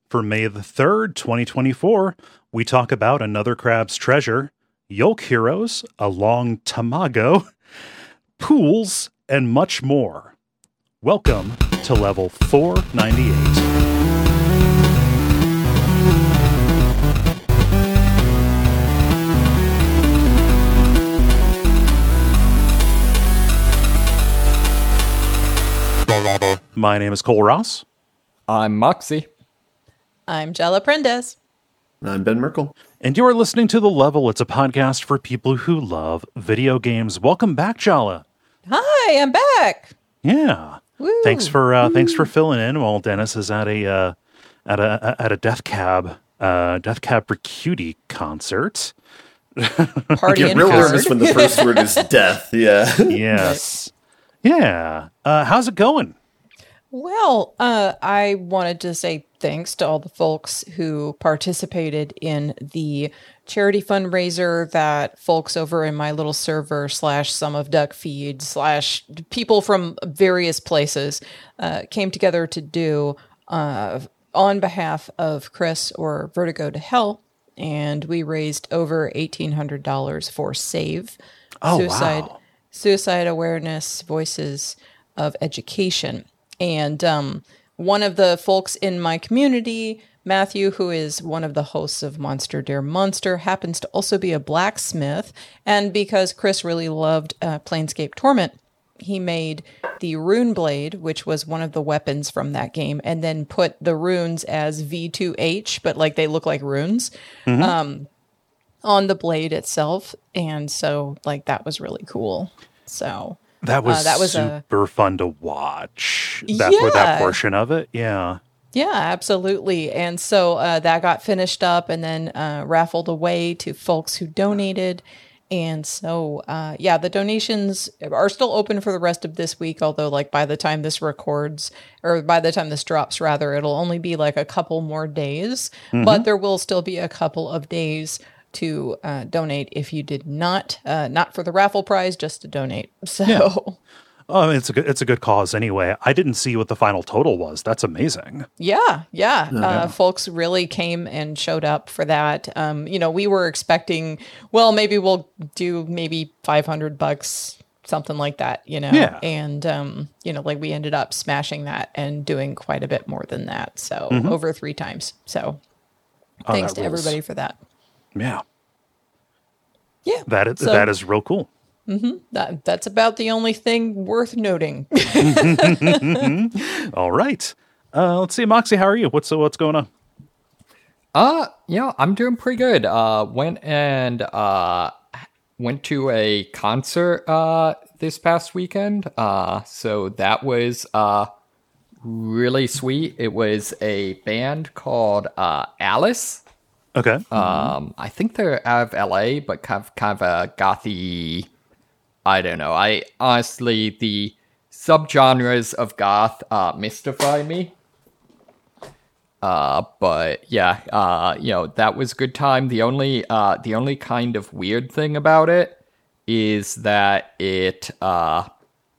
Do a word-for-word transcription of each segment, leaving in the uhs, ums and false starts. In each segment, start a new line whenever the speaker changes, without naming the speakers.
For May the third, twenty twenty-four, we talk about Another Crab's Treasure, Yolk Heroes, A Long Tamago, pools, and much more. Welcome to level four ninety-eight. My name is Cole Ross.
I'm Moxie.
I'm Jella Prendes.
I'm Ben Merkel.
And you are listening to The Level. It's a podcast for people who love video games. Welcome back, Jalla.
Hi, I'm back.
Yeah.
Woo.
Thanks for uh, thanks for filling in while Dennis is at a uh, at a at a Death Cab uh, Death Cab for Cutie concert.
Party
Get
and
real
card.
nervous when the first word is death. Yeah.
Yes. Yeah. Uh, how's it going?
Well, uh, I wanted to say thanks to all the folks who participated in the charity fundraiser that folks over in my little server slash some of Duck Feed slash people from various places uh, came together to do uh, on behalf of Chris or Vertigo to Hell. And we raised over eighteen hundred dollars for SAVE,
Oh,
suicide,
wow.
suicide awareness, voices of education. And um, one of the folks in my community, Matthew, who is one of the hosts of Monster Dare Monster, happens to also be a blacksmith. And because Chris really loved uh, Planescape Torment, he made the rune blade, which was one of the weapons from that game, and then put the runes as V two H, but like they look like runes, mm-hmm. um, on the blade itself. And so like that was really cool. So...
That was,
uh, that was
super
a,
fun to watch. That,
yeah.
that portion of it. Yeah.
Yeah, absolutely. And so uh, that got finished up and then uh, raffled away to folks who donated. And so, uh, yeah, the donations are still open for the rest of this week. Although, like, by the time this records, or by the time this drops, rather, it'll only be like a couple more days. Mm-hmm. But there will still be a couple of days to uh, donate if you did not, uh, not for the raffle prize, just to donate. So,
yeah. Oh, it's a good, it's a good cause anyway. I didn't see what the final total was. That's amazing.
Yeah, yeah.
Oh,
uh,
yeah.
Folks really came and showed up for that. Um, you know, we were expecting, well, maybe we'll do maybe five hundred bucks, something like that, you know?
Yeah.
And, um, you know, like we ended up smashing that and doing quite a bit more than that. So
mm-hmm.
over three times. So
oh,
thanks to
rules.
everybody for that.
Yeah.
Yeah.
That is,
so,
that is real cool.
Mm-hmm. That, that's about the only thing worth noting.
All right. Uh, let's see, Moxie, how are you? What's what's going on?
Uh, yeah, I'm doing pretty good. Uh, went and uh went to a concert uh this past weekend. Uh, so that was uh really sweet. It was a band called uh Alice.
Okay.
Um, I think they're out of L A, but kind of, kind of a gothy. I don't know. I honestly, the subgenres of goth uh, mystify me. Uh, but yeah, uh, you know, that was a good time. The only, uh, the only kind of weird thing about it is that it uh,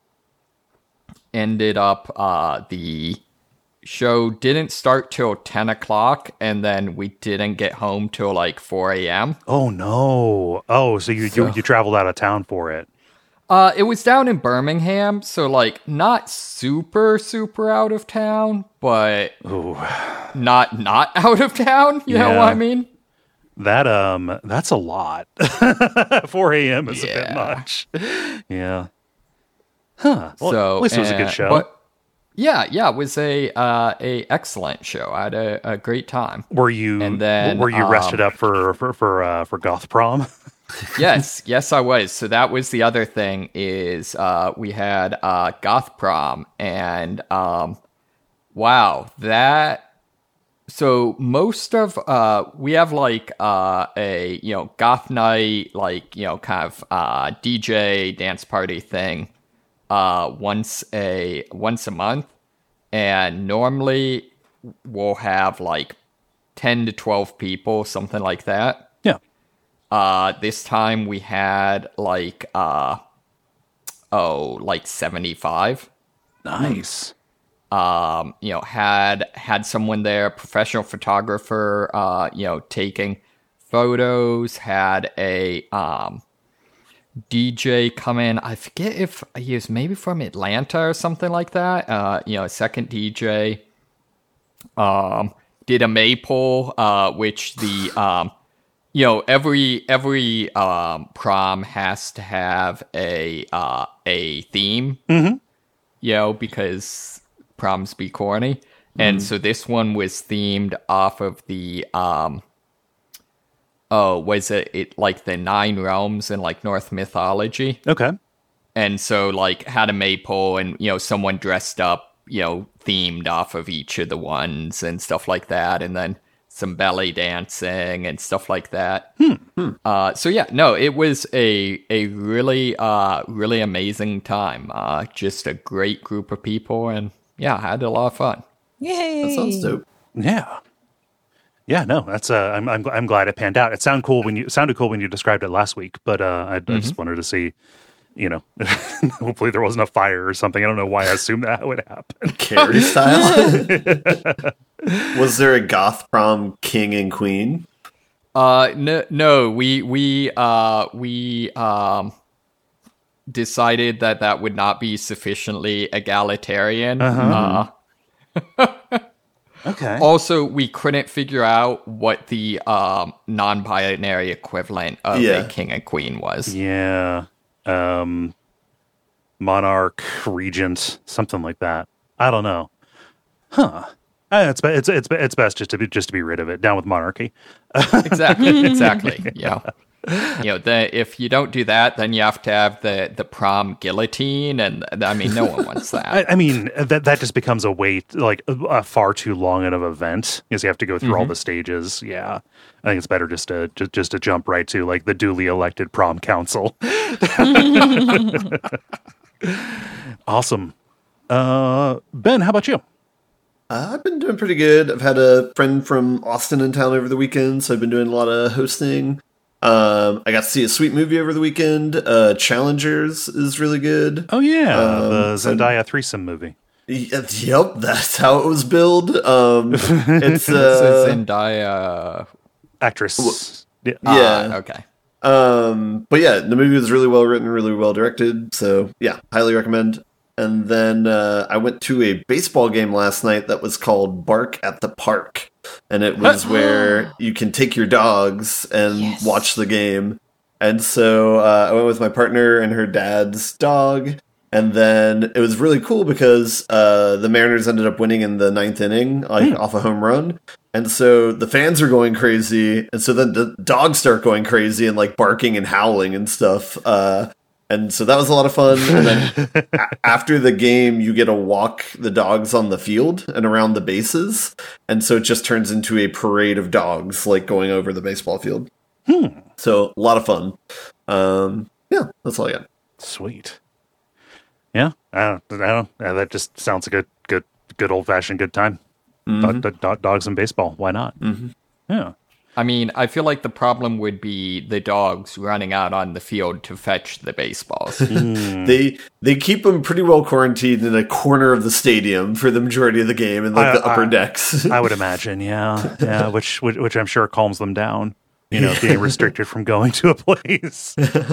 ended up uh, the. show didn't start till ten o'clock, and then we didn't get home till like four a.m.
Oh, no. Oh, so you,
So-
you you traveled out of town for it.
Uh, it was down in Birmingham, so like not super, super out of town, but
Ooh.
not not out of town. You know
Yeah.
what I mean?
That, um, that's a lot. four a.m. is a bit
Yeah.
much. Yeah. Huh. Well,
so
at least it was a
uh,
good show.
But, yeah, yeah, it was a uh, a excellent show. I had a, a great time.
Were you
And then,
were you rested
um,
up for for for uh, for Goth Prom?
Yes, yes, I was. So that was the other thing is uh, we had uh, Goth Prom, and um, wow, that. So most of uh, we have like uh, a you know goth night, like you know kind of uh, D J dance party thing, uh, once a once a month, and normally we'll have like ten to twelve people, something like that.
Yeah.
Uh, this time we had like, uh, oh, like seventy-five.
Nice.
um, you know, had had someone there, professional photographer, uh, you know, taking photos, had a um, D J come in. I forget if he was maybe from Atlanta or something like that. Uh, you know, a second D J. Um, did a maypole, uh, which the um, you know, every every um, prom has to have a uh, a theme,
Mm-hmm.
you know, because proms be corny, mm-hmm. and so this one was themed off of the um, oh, was it it like the nine realms in like Norse mythology?
Okay.
And so like had a maypole, and you know, someone dressed up, you know, themed off of each of the ones and stuff like that, and then some belly dancing and stuff like that.
Hmm. Hmm.
Uh, so yeah, no, it was a a really uh really amazing time. Uh, just a great group of people, and yeah, I had a lot of fun.
Yay!
That sounds dope.
Yeah. Yeah, no, that's uh, I'm I'm I'm glad it panned out. It sounded cool when you it sounded cool when you described it last week, but uh, I, mm-hmm. I just wanted to see, you know, hopefully there wasn't a fire or something. I don't know why I assumed that would happen.
Carrie style. Was there a goth prom king and queen?
Uh, no, no, we we uh we um decided that that would not be sufficiently egalitarian.
Uh-huh.
Uh,
Okay.
Also, we couldn't figure out what the um, non-binary equivalent of
Yeah.
a king and queen was.
Yeah. Um, monarch, regent, something like that. I don't know. Huh. Uh, It's be- it's it's be- it's best just to be just to be rid of it. Down with monarchy.
Exactly, exactly. You know, you know, the, if you don't do that, then you have to have the, the prom guillotine, and I mean, no one wants that.
I, I mean that that just becomes a wait like a, a far too long of an event because you have to go through all the stages. Yeah, I think it's better just to just, just to jump right to like the duly elected prom council. Awesome. Uh, Ben, how about you?
Uh, I've been doing pretty good. I've had a friend from Austin in town over the weekend, so I've been doing a lot of hosting. Um, I got to see a sweet movie over the weekend. Uh, Challengers is really good.
Oh yeah,
Um,
the Zendaya threesome movie.
Y- Yep, that's how it was billed. Um, it's
It's a
uh,
Zendaya.
Actress. Yeah.
yeah.
Ah, okay.
Um, but yeah, the movie was really well written, really well directed. So yeah, highly recommend. And then uh, I went to a baseball game last night that was called Bark at the Park. And it was where you can take your dogs and
Yes.
watch the game. And so uh, I went with my partner and her dad's dog. And then it was really cool because uh, the Mariners ended up winning in the ninth inning, like off a home run. And so the fans are going crazy. And so then the dogs start going crazy and like barking and howling and stuff. Uh, and so that was a lot of fun. And then a- after the game, you get to walk the dogs on the field and around the bases. And so it just turns into a parade of dogs like going over the baseball field.
Hmm.
So a lot of fun. Um, yeah, that's all I got.
Sweet. Yeah, I don't. I don't. Yeah, that just sounds like a good, good old fashioned good time.
Mhm.
Do- do- dogs and baseball. Why not?
Mhm.
Yeah.
I mean, I feel like the problem would be the dogs running out on the field to fetch the baseballs.
They they keep them pretty well quarantined in a corner of the stadium for the majority of the game in like
I-
the upper
I-
decks.
I would imagine. Yeah. Yeah. Which, which, which I'm sure calms them down. You know, being restricted from going to a place.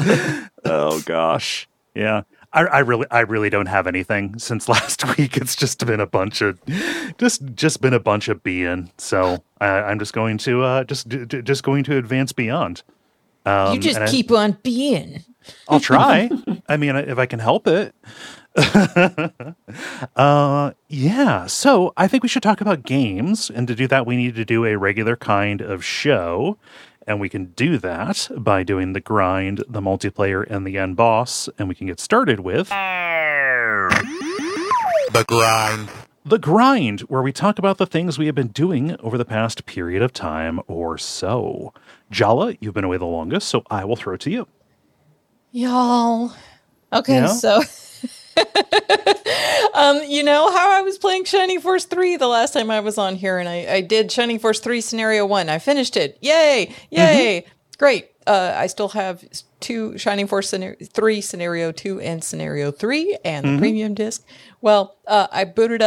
Oh gosh. Yeah. I, I really, I really don't have anything since last week. It's just been a bunch of, just, just been a bunch of being. So I, I'm just going to, uh, just, d- d- just going to advance beyond. Um,
you just
and I-
keep on being.
I'll try. I mean, if I can help it. uh, yeah. So I think we should talk about games, and to do that, we need to do a regular kind of show, and we can do that by doing the grind, the multiplayer, and the end boss, and we can get started with
The grind.
the grind, where we talk about the things we have been doing over the past period of time or so. Jala, you've been away the longest, so I will throw it to you.
Y'all. Okay,
Yeah?
so um, you know how I was playing Shining Force three the last time I was on here, and I, I did Shining Force three Scenario one. I finished it. Yay! Yay!
Mm-hmm.
Great. Uh, I still have two Shining Force scenario, three Scenario two and Scenario three and the
Mm-hmm.
premium disc. Well, uh, I booted up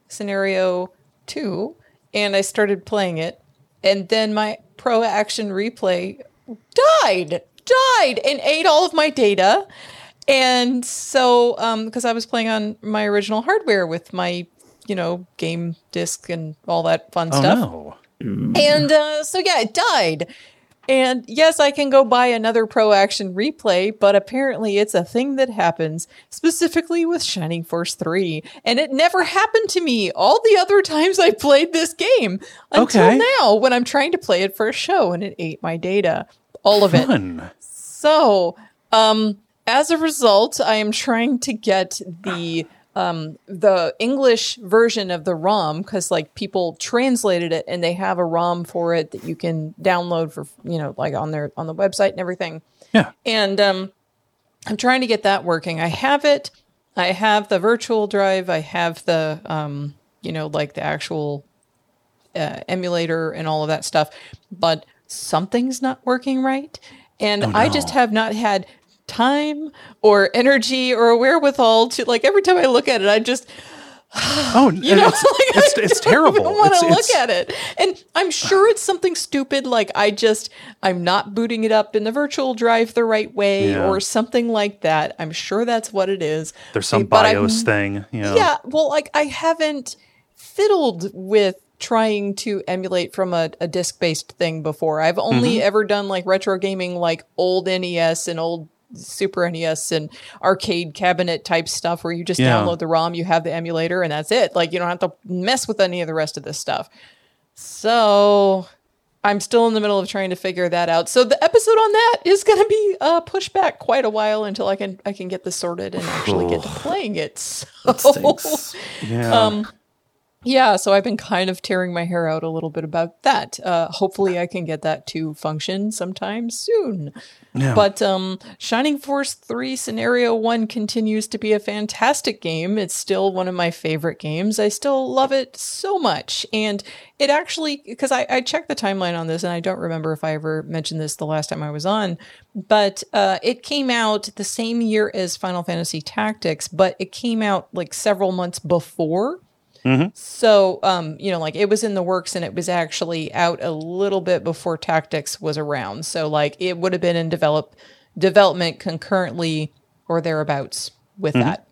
Scenario two, and I started playing it, and then my Pro Action Replay died, died, and ate all of my data. And so, um, because I was playing on my original hardware with my, you know, game disc and all that fun
Oh,
stuff.
no.
And uh, so, yeah, it died. And yes, I can go buy another Pro Action Replay, but apparently it's a thing that happens specifically with Shining Force three. And it never happened to me all the other times I played this game until
Okay.
now when I'm trying to play it for a show and it ate my data. All of it.
Fun.
So, um, as a result, I am trying to get the um, the English version of the ROM because, like, people translated it and they have a ROM for it that you can download for, you know, like on their on the website and everything.
Yeah.
And um, I'm trying to get that working. I have it. I have the virtual drive. I have the, um, you know, like the actual uh, emulator and all of that stuff. But something's not working right. And
Oh,
I
no.
just have not had time or energy or wherewithal to, like, every time I look at it, I just,
Oh,
you know,
it's,
like,
it's,
I
it's
don't
terrible.
even want
It's-
to look
it's-
at it. And I'm sure it's something stupid, like I just, I'm not booting it up in the virtual drive the right way
Yeah.
or something like that. I'm sure that's what it is.
There's some
But I've-
BIOS thing. You know.
Yeah, well, like I haven't fiddled with trying to emulate from a, a disc-based thing before. I've only ever done like retro gaming, like old N E S and old Super N E S and arcade cabinet type stuff where you just
Yeah.
download the ROM, you have the emulator, and that's it. Like, you don't have to mess with any of the rest of this stuff. So I'm still in the middle of trying to figure that out. So the episode on that is going to be uh, pushed back quite a while until I can I can get this sorted and actually get to playing it. So,
That stinks.
Yeah.
um, yeah, so I've been kind of tearing my hair out a little bit about that. Uh, hopefully I can get that to function sometime soon.
Yeah.
But um, Shining Force three Scenario one continues to be a fantastic game. It's still one of my favorite games. I still love it so much. And it actually, because I, I checked the timeline on this, and I don't remember if I ever mentioned this the last time I was on, but uh, it came out the same year as Final Fantasy Tactics, but it came out like several months before. So, um, you know, like it was in the works and it was actually out a little bit before Tactics was around. So, like, it would have been in develop development concurrently or thereabouts with that.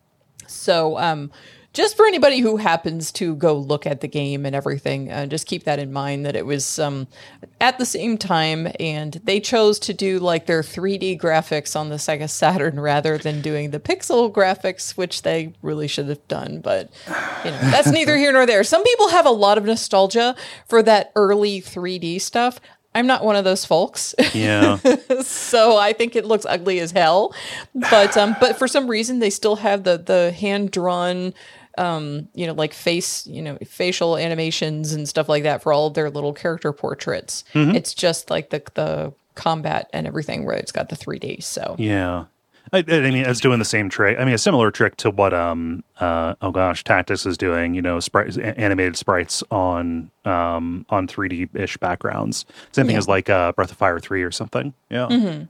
So, um, just for anybody who happens to go look at the game and everything, uh, just keep that in mind that it was um, at the same time, and they chose to do like their three D graphics on the Sega Saturn rather than doing the pixel graphics, which they really should have done. But you know, that's neither here nor there. Some people have a lot of nostalgia for that early three D stuff. I'm not one of those folks.
yeah.
So I think it looks ugly as hell. But um, but for some reason they still have the the hand drawn, um, you know, like face, you know, facial animations and stuff like that for all of their little character portraits. It's just like the the combat and everything where it's got the three D. So
Yeah. I, I mean, it's doing the same trick. I mean, a similar trick to what, um, uh, oh gosh, Tactics is doing. You know, sprites, animated sprites on, um, on three D-ish backgrounds. Same thing
Yeah.
as like uh, Breath of Fire three or something. Yeah.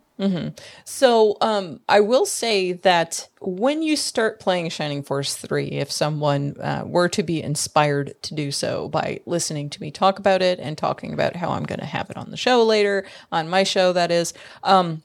So um, I will say that when you start playing Shining Force three, if someone uh, were to be inspired to do so by listening to me talk about it and talking about how I'm going to have it on the show later, on my show, that is. Um,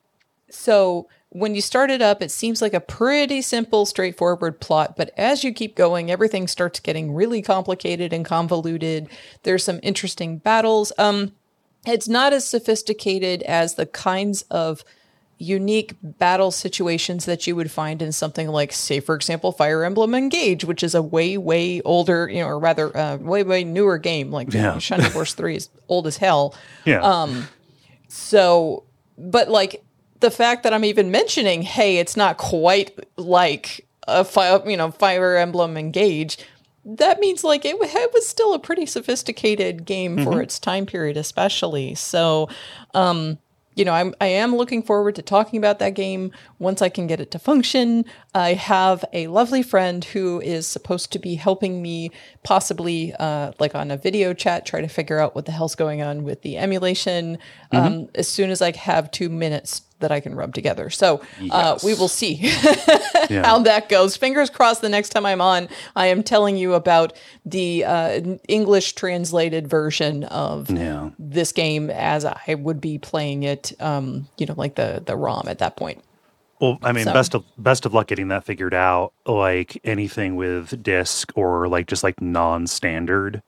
so when you start it up, it seems like a pretty simple, straightforward plot. But as you keep going, everything starts getting really complicated and convoluted. There's some interesting battles. Um, it's not as sophisticated as the kinds of unique battle situations that you would find in something like, say, for example, Fire Emblem Engage, which is a way, way older, you know, or rather, uh, way, way newer game. Like
Yeah.
Shining Force three is old as hell.
Yeah.
Um, So, but like the fact that I'm even mentioning, hey, it's not quite like a fire, you know, Fire Emblem Engage, that means like it, it was still a pretty sophisticated game for its time period, especially. So, um, you know, I'm I am looking forward to talking about that game once I can get it to function. I have a lovely friend who is supposed to be helping me, possibly uh, like on a video chat, try to figure out what the hell's going on with the emulation. Um, as soon as I have two minutes that I can rub together. So uh,
Yes.
we will see
Yeah.
how that goes. Fingers crossed the next time I'm on, I am telling you about the uh, English translated version of
Yeah.
this game as I would be playing it, um, you know, like the, the ROM at that point.
Well, I mean,
So-
best of best of luck getting that figured out. Like anything with disc or like just like non-standard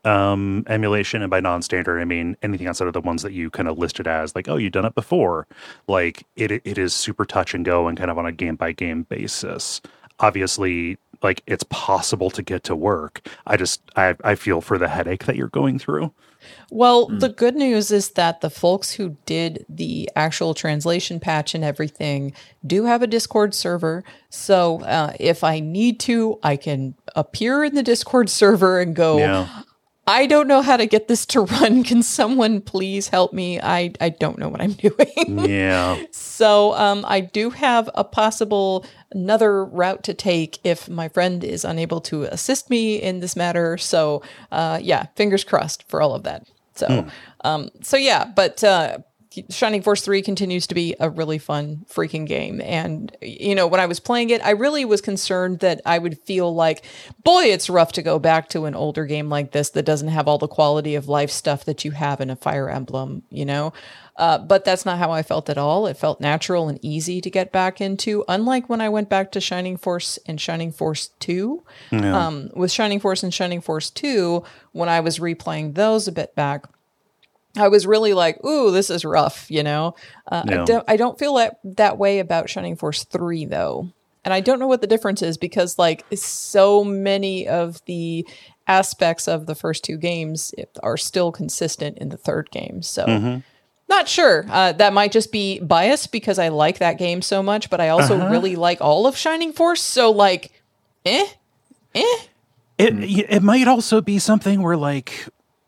um, emulation, and by non-standard, I mean anything outside of the ones that you kind of listed as like, oh, you've done it before. Like it, it is super touch and go and kind of on a game by game basis. Obviously, like it's possible to get to work. I just I I feel for the headache that you're going through.
Well, the good news is that the folks who did the actual translation patch and everything do have a Discord server. So uh, if I need to, I can appear in the Discord server and go,
Yeah.
I don't know how to get this to run. Can someone please help me? I, I don't know what I'm doing.
Yeah.
So um, I do have a possible another route to take if my friend is unable to assist me in this matter. So uh, yeah, fingers crossed for all of that. So um, so yeah, but uh, Shining Force three continues to be a really fun freaking game. And, you know, when I was playing it, I really was concerned that I would feel like, boy, it's rough to go back to an older game like this that doesn't have all the quality of life stuff that you have in a Fire Emblem, you know? Uh, but that's not how I felt at all. It felt natural and easy to get back into, unlike when I went back to Shining Force and Shining Force two.
Yeah.
Um, with Shining Force and Shining Force two, when I was replaying those a bit back, I was really like, ooh, this is rough, you know? Uh,
Yeah.
I, don't, I don't feel that, that way about Shining Force three, though. And I don't know what the difference is because, like, so many of the aspects of the first two games are still consistent in the third game. So,
Mm-hmm.
not sure. Uh, that might just be bias because I like that game so much, but I also
Uh-huh.
really like all of Shining Force. So, like, eh, eh.
It it might also be something where like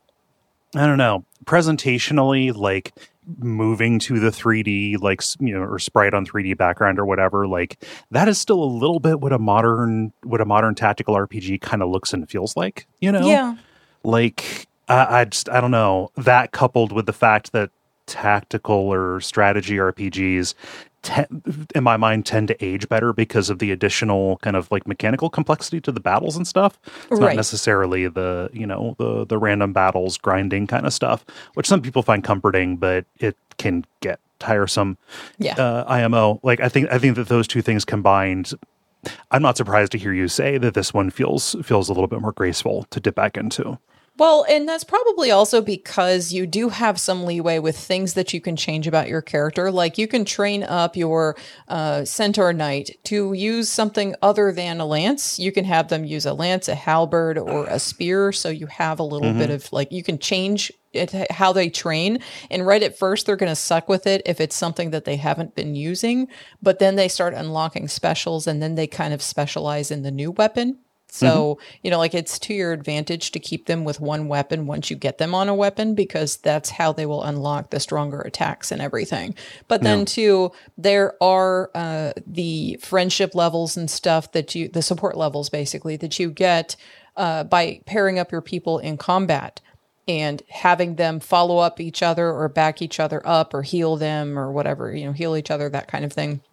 I don't know, presentationally, like moving to the three D, like s- you know, or sprite on three D background or whatever, like that is still a little bit what a modern what a modern tactical R P G kind of looks and feels like, you know?
Yeah.
Like I, I just I don't know, that coupled with the fact that tactical or strategy R P Gs te- in my mind tend to age better because of the additional kind of like mechanical complexity to the battles and stuff. It's
Right.
not necessarily the, you know, the the random battles grinding kind of stuff, which some people find comforting, but it can get tiresome.
Yeah.
Uh, I M O, like I think I think that those two things combined, I'm not surprised to hear you say that this one feels feels a little bit more graceful to dip back into.
Well, and that's probably also because you do have some leeway with things that you can change about your character. Like you can train up your uh, Centaur Knight to use something other than a lance. You can have them use a lance, a halberd, or a spear. So you have a little bit of like, you can change it, how they train. And right at first, they're going to suck with it if it's something that they haven't been using. But then they start unlocking specials and then they kind of specialize in the new weapon. So, you know, like it's to your advantage to keep them with one weapon once you get them on a weapon, because that's how they will unlock the stronger attacks and everything. But then, too, there are uh, the friendship levels and stuff that you, the support levels basically, that you get uh, by pairing up your people in combat and having them follow up each other or back each other up or heal them or whatever, you know, heal each other, that kind of thing.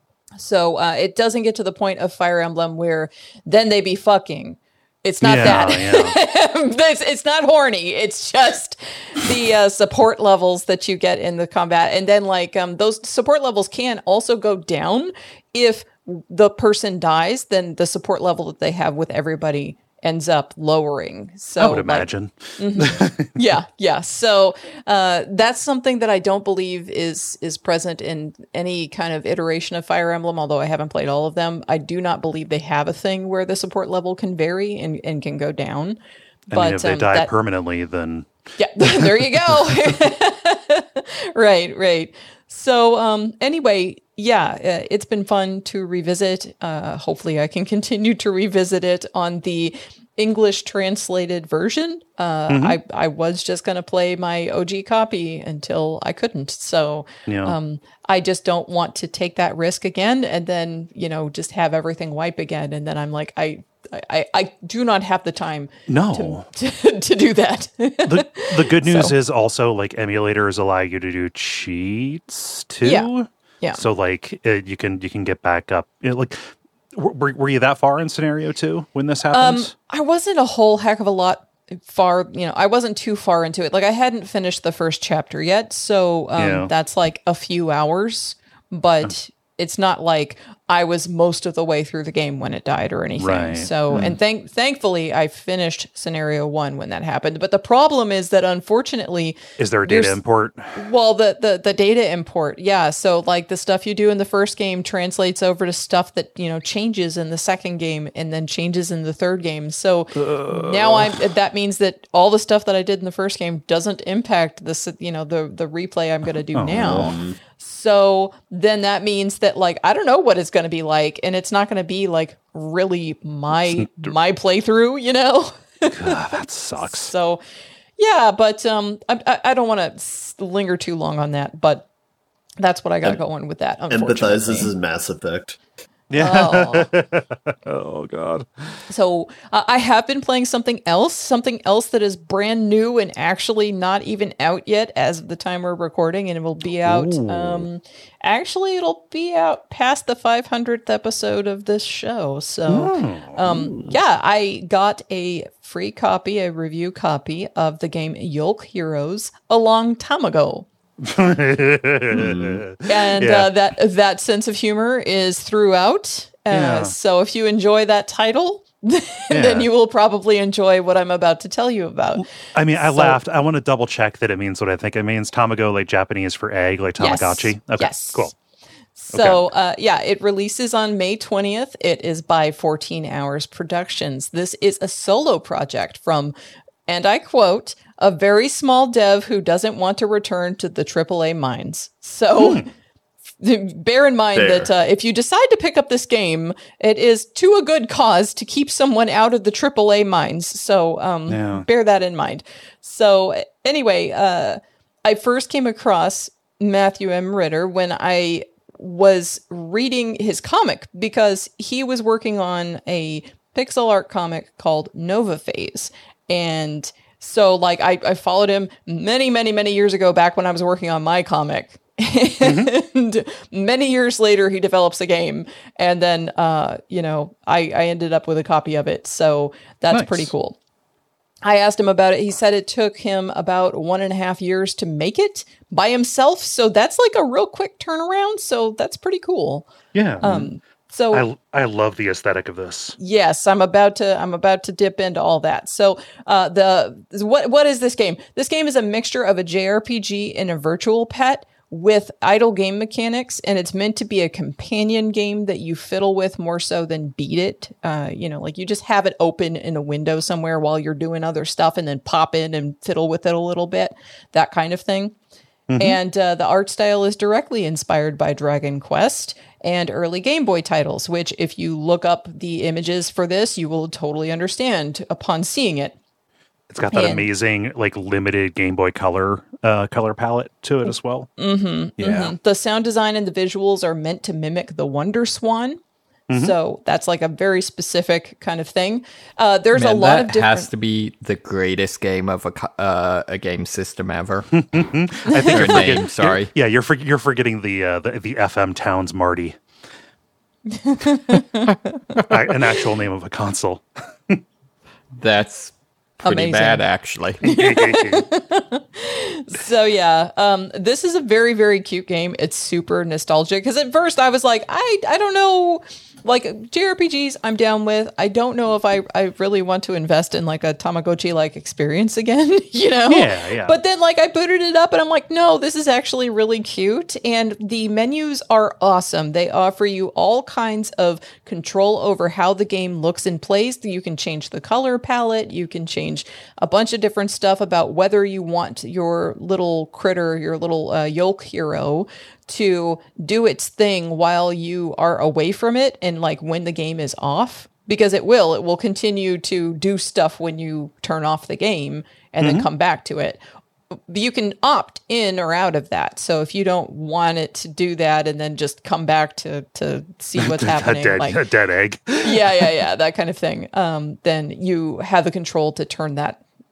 So uh, it doesn't get to the point of Fire Emblem where then they be fucking. It's not
Yeah,
that.
yeah.
it's, it's not horny. It's just the uh, support levels that you get in the combat. And then like um, those support levels can also go down if the person dies, then the support level that they have with everybody ends up lowering. So
I would
like,
imagine.
yeah, yeah. So uh, that's something that I don't believe is is present in any kind of iteration of Fire Emblem, although I haven't played all of them. I do not believe they have a thing where the support level can vary and, and can go down.
I
But
mean, if they
um,
die
that-
permanently, then
yeah, there you go. Right, right. So um, anyway, yeah, uh, it's been fun to revisit. Uh, hopefully I can continue to revisit it on the English translated version. Uh, I, I was just going to play my O G copy until I couldn't. So
Yeah.
um, I just don't want to take that risk again and then, you know, just have everything wipe again. And then I'm like, I, I, I do not have the time
no.
to, to, to do that.
the the good news
So-
is also like emulators allow you to do cheats too.
Yeah. Yeah.
So like uh, you can you can get back up. You know, like, were, were you that far in scenario two when this happened?
Um, I wasn't a whole heck of a lot far. You know, I wasn't too far into it. Like I hadn't finished the first chapter yet, so um,
Yeah.
that's like a few hours. But it's not like I was most of the way through the game when it died or anything.
Right.
So, and thank thankfully, I finished scenario one when that happened. But the problem is that unfortunately,
Is there a data
there's-
import?
well, the, the the data import, yeah. So like the stuff you do in the first game translates over to stuff that you know changes in the second game and then changes in the third game. So now I'm that means that all the stuff that I did in the first game doesn't impact this, you know, the the replay I'm going to do now. So then that means that like I don't know what it's going to be like, and it's not going to be like really my my playthrough, you know.
God, that sucks.
So, yeah, but um, I, I, I don't want to linger too long on that, but that's what I got
Em-
going with that.
Empathize.
Unfortunately.
This is Mass Effect.
Yeah.
Oh.
Oh God.
So uh, I have been playing something else, something else that is brand new and actually not even out yet as of the time we're recording, and it will be out.
Ooh.
Um, actually, it'll be out past the five hundredth episode of this show. So, um, yeah, I got a free copy, a review copy of the game Yolk Heroes a long time ago. And
Yeah.
uh, that that sense of humor is throughout. Uh,
Yeah.
So if you enjoy that title, then you will probably enjoy what I'm about to tell you about.
I mean, I
So-
laughed. I want to double check that it means what I think it means. Tamago, like Japanese for egg, like
Yes.
Tamagotchi. Okay,
Yes.
cool.
So uh, yeah, it releases on May twentieth. It is by fourteen Hours Productions. This is a solo project from, and I quote, a very small dev who doesn't want to return to the triple A mines. So bear in mind
Fair.
that uh, if you decide to pick up this game, it is to a good cause to keep someone out of the triple A mines. So um,
Yeah.
bear that in mind. So anyway, uh, I first came across Matthew M. Ritter when I was reading his comic because he was working on a pixel art comic called Nova Phase. And so like I, I followed him many, many, many years ago back when I was working on my comic. And many years later, he develops a game. And then, uh, you know, I, I ended up with a copy of it. So that's
Nice.
pretty cool. I asked him about it. He said it took him about one and a half years to make it by himself. So that's like a real quick turnaround. So that's pretty cool.
Yeah.
Um, so
I I love the aesthetic of this.
yes, I'm about to I'm about to dip into all that. So uh, the what what is this game? This game is a mixture of a J R P G and a virtual pet with idle game mechanics, and it's meant to be a companion game that you fiddle with more so than beat it. Uh, you know, like you just have it open in a window somewhere while you're doing other stuff, and then pop in and fiddle with it a little bit, that kind of thing. And uh, the art style is directly inspired by Dragon Quest and early Game Boy titles, which if you look up the images for this, you will totally understand upon seeing it.
It's got that
And-
amazing, like limited Game Boy Color uh, color palette to it as well. Mm-hmm. Yeah.
Mhm. The sound design and the visuals are meant to mimic the Wonder Swan. So that's like a very specific kind of thing. Uh, there's a
Man,
lot
that
of different.
has to be the greatest game of a co- uh, a game system ever.
I think
Or
you're forgetting.
name, sorry.
Yeah, you're for, you're forgetting the, uh, the the F M Towns Marty. I- An actual name of a console.
That's pretty
Amazing.
bad, actually.
So yeah, um, this is a very, very cute game. It's super nostalgic because at first I was like, I, I don't know, like J R P Gs I'm down with. I don't know if I, I really want to invest in like a Tamagotchi like experience again, you know?
Yeah, yeah.
But then like I booted it up and I'm like, no, this is actually really cute. And the menus are awesome. They offer you all kinds of control over how the game looks and plays. You can change the color palette. You can change a bunch of different stuff about whether you want your little critter, your little uh, yolk hero to do its thing while you are away from it and like when the game is off, because it will, it will continue to do stuff when you turn off the game and then come back to it. But you can opt in or out of that. So if you don't want it to do that and then just come back to to see what's
a
happening,
dead
like
a dead egg.
yeah, yeah, yeah, that kind of thing, um, then you have the control to turn that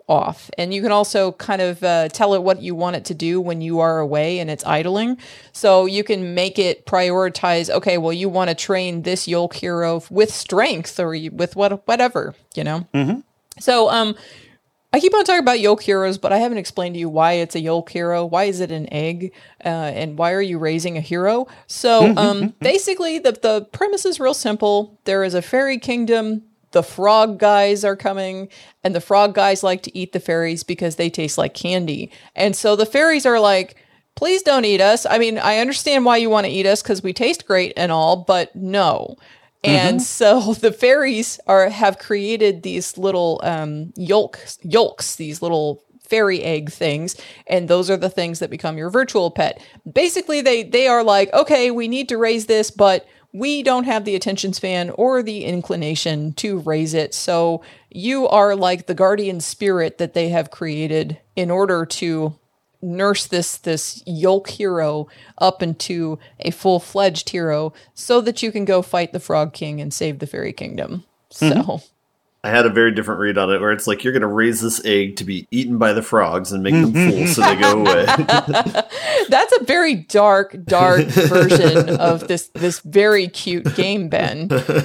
off. And you can also kind of uh, tell it what you want it to do when you are away and it's idling. So you can make it prioritize, okay, well, you want to train this Yolk hero with strength or with what, whatever, you know? Mm-hmm. So um, I keep on talking about Yolk heroes, but I haven't explained to you why it's a Yolk hero. Why is it an egg? Uh, and why are you raising a hero? So um, basically, the, the premise is real simple. There is a fairy kingdom. The frog guys are coming, and the frog guys like to eat the fairies because they taste like candy. And so the fairies are like, please don't eat us. I mean, I understand why you want to eat us because we taste great and all, but no. And mm-hmm. so the fairies are have created these little um, yolks, yolks, these little fairy egg things, and those are the things that become your virtual pet. Basically, they they are like, okay, we need to raise this, but we don't have the attention span or the inclination to raise it. So you are like the guardian spirit that they have created in order to nurse this this Yolk hero up into a full-fledged hero so that you can go fight the Frog King and save the Fairy Kingdom. So mm-hmm.
I had a very different read on it where it's like you're going to raise this egg to be eaten by the frogs and make them full so they go away.
That's a very dark, dark version of this this very cute game, Ben.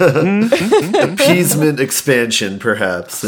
Appeasement expansion, perhaps.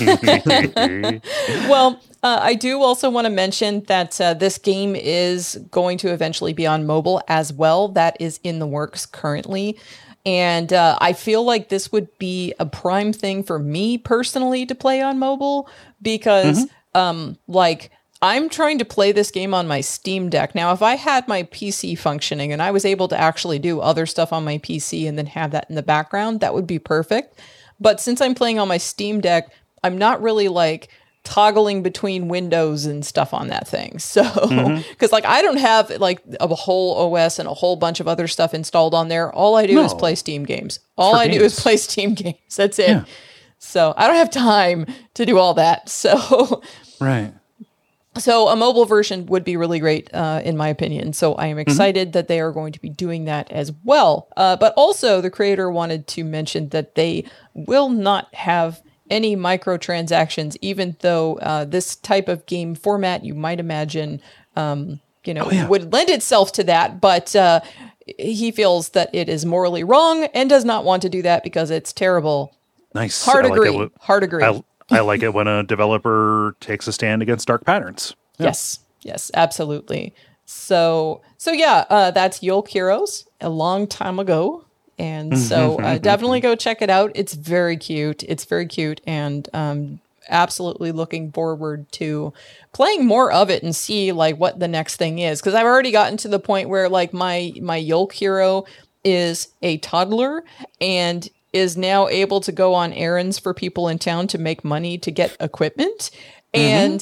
Yeah.
Well, uh, I do also want to mention that uh, this game is going to eventually be on mobile as well. That is in the works currently. And uh, I feel like this would be a prime thing for me personally to play on mobile because, mm-hmm. um, like, I'm trying to play this game on my Steam Deck. Now, if I had my P C functioning and I was able to actually do other stuff on my P C and then have that in the background, that would be perfect. But since I'm playing on my Steam Deck, I'm not really, like, toggling between windows and stuff on that thing. So, because mm-hmm. like I don't have like a whole O S and a whole bunch of other stuff installed on there. All I do no. is play Steam games. All For I games. do is play Steam games. That's it. Yeah. So I don't have time to do all that. So,
right.
So a mobile version would be really great, uh, in my opinion. So I am excited mm-hmm. that they are going to be doing that as well. Uh, but also the creator wanted to mention that they will not have any microtransactions, even though uh, this type of game format, you might imagine, um, you know, oh, yeah. would lend itself to that. But uh, he feels that it is morally wrong and does not want to do that because it's terrible.
Nice.
Hard
I
agree.
Like when,
Hard agree.
I, I like it when a developer takes a stand against dark patterns.
Yeah. Yes. Yes, absolutely. So, so yeah, uh, that's Yolk Heroes a long time ago. And so uh, definitely go check it out. It's very cute. It's very cute. And um, absolutely looking forward to playing more of it and see like what the next thing is. Because I've already gotten to the point where like my, my Yolk hero is a toddler and is now able to go on errands for people in town to make money to get equipment. Mm-hmm. And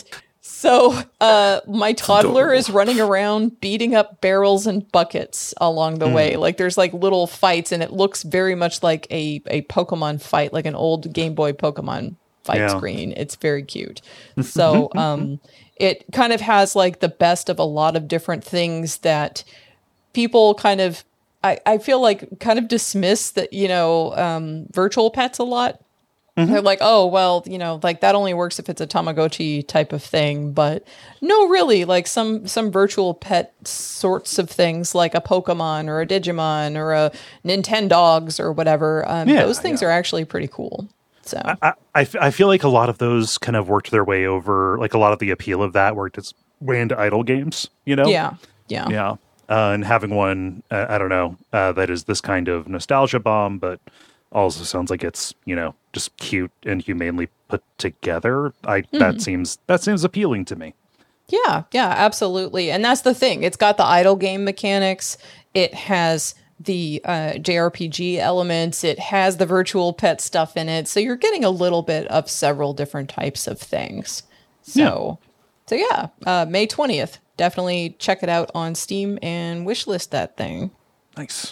so uh, my toddler is running around beating up barrels and buckets along the mm. way. Like there's like little fights and it looks very much like a, a Pokemon fight, like an old Game Boy Pokemon fight yeah. screen. It's very cute. So um, it kind of has like the best of a lot of different things that people kind of, I, I feel like kind of dismiss that, you know, um, virtual pets a lot. Mm-hmm. They're like, oh, well, you know, like that only works if it's a Tamagotchi type of thing. But no, really, like some some virtual pet sorts of things like a Pokemon or a Digimon or a Nintendogs or whatever. Um, yeah, those things yeah. are actually pretty cool. So
I, I, I, f- I feel like a lot of those kind of worked their way over, like a lot of the appeal of that worked its way into idle games, you know?
Yeah, yeah.
Yeah. Uh, and having one, uh, I don't know, uh, that is this kind of nostalgia bomb, but also sounds like it's, you know, just cute and humanely put together. I mm. that seems that seems appealing to me.
Yeah, yeah, absolutely. And that's the thing. It's got the idle game mechanics. It has the uh, J R P G elements. It has the virtual pet stuff in it. So you're getting a little bit of several different types of things. So, yeah. so yeah, uh, May twentieth. Definitely check it out on Steam and wishlist that thing.
Nice.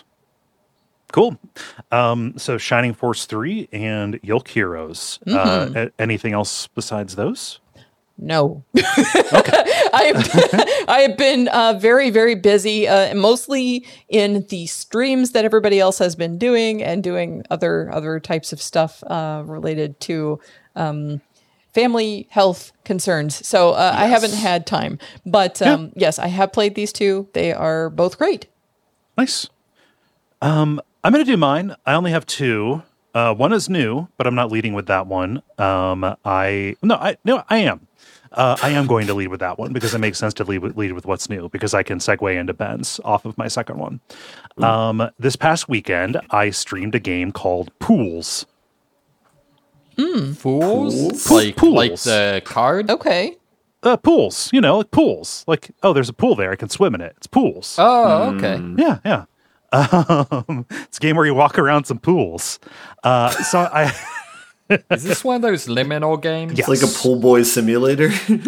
Cool. Um, so Shining Force three and Yolk Heroes. Mm-hmm. Uh, a- anything else besides those?
No. Okay. I have, I have been uh, very, very busy, uh, mostly in the streams that everybody else has been doing and doing other other types of stuff uh, related to um, family health concerns. So uh, yes. I haven't had time. But um, yeah. yes, I have played these two. They are both great.
Nice. Um, I'm going to do mine. I only have two. Uh, one is new, but I'm not leading with that one. Um, I no, I no, I am. Uh, I am going to lead with that one because it makes sense to lead with, lead with what's new because I can segue into Ben's off of my second one. Um, this past weekend, I streamed a game called Pools.
Mm. Pools?
Pools?
Like,
Pools.
like the card?
Okay.
Uh, pools, you know, like pools. Like, oh, there's a pool there. I can swim in it. It's pools.
Oh, okay.
Mm. Yeah, yeah. Um, it's a game where you walk around some pools. Uh, so I...
Is this one of those liminal games?
Yes. It's like a pool boy simulator.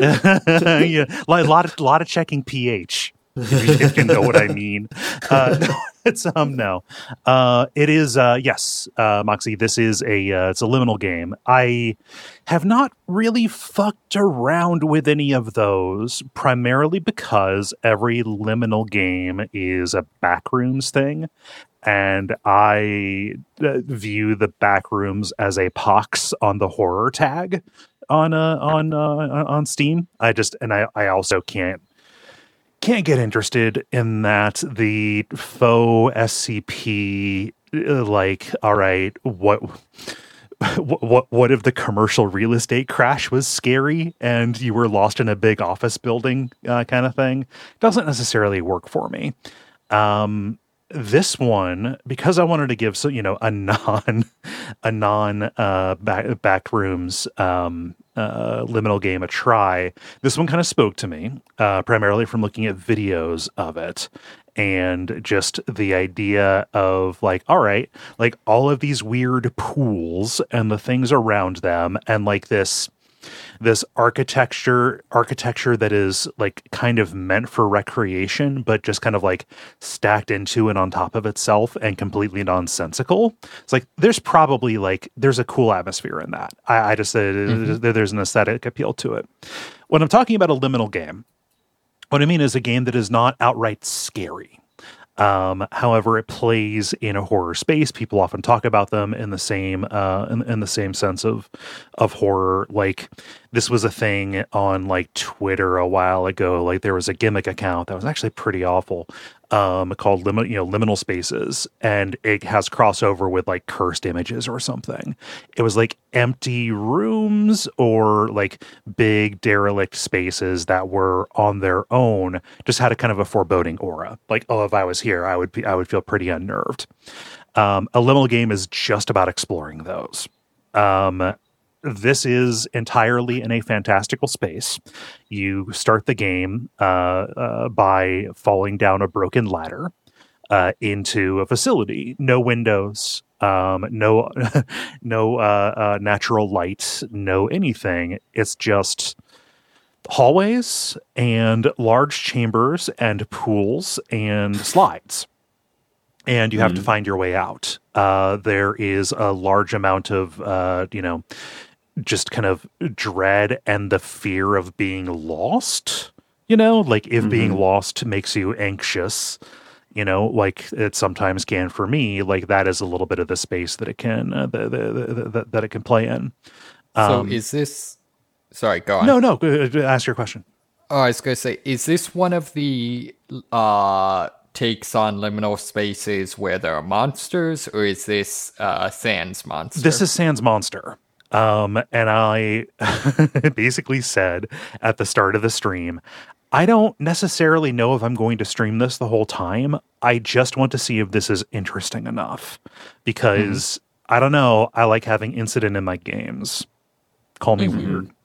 Yeah, like a lot of lot of checking pH. If you know what I mean. Uh, no, it's um no. Uh, it is uh, yes, uh, Moxie. This is a uh, it's a liminal game. I have not really fucked around with any of those, primarily because every liminal game is a backrooms thing. And I uh, view the backrooms as a pox on the horror tag on uh, on uh, on Steam. I just and I, I also can't can't get interested in that. The faux S C P, uh, like, all right, what what what what if the commercial real estate crash was scary and you were lost in a big office building, uh, kind of thing? Doesn't necessarily work for me. Um, This one, because I wanted to give so you know a non a non uh, back backrooms um, uh, liminal game a try. This one kind of spoke to me, uh, primarily from looking at videos of it, and just the idea of like, all right, like all of these weird pools and the things around them, and like this. This architecture architecture that is like kind of meant for recreation, but just kind of like stacked into and on top of itself and completely nonsensical. It's like there's probably like there's a cool atmosphere in that. I, I just said mm-hmm. there's an aesthetic appeal to it. When I'm talking about a liminal game, what I mean is a game that is not outright scary. Um, however, it plays in a horror space. People often talk about them in the same uh, in, in the same sense of of horror. Like this was a thing on like Twitter a while ago. Like there was a gimmick account that was actually pretty awful, um, called lim- you know Liminal Spaces, and it has crossover with like cursed images or something. It was like empty rooms or like big derelict spaces that were on their own, just had a kind of a foreboding aura. Like, oh, if I was here, I would be, I would feel pretty unnerved. Um, a liminal game is just about exploring those. Um, this is entirely in a fantastical space. You start the game uh, uh, by falling down a broken ladder uh, into a facility. No windows, um, no no uh, uh, natural light, no anything. It's just hallways and large chambers and pools and slides. And you have mm. to find your way out. Uh, there is a large amount of, uh, you know, just kind of dread and the fear of being lost. You know, like if mm-hmm. being lost makes you anxious, you know, like it sometimes can for me. Like that is a little bit of the space that it can uh, the, the, the, the, that it can play in.
Um, so is this? Sorry, go on.
No, no. Ask your question.
Oh, I was going to say, is this one of the uh, takes on liminal spaces where there are monsters, or is this uh, Sans Monster?
This is Sans Monster. Um, and I basically said at the start of the stream, I don't necessarily know if I'm going to stream this the whole time. I just want to see if this is interesting enough. Because, mm-hmm. I don't know, I like having incident in my games. Call me mm-hmm. weird.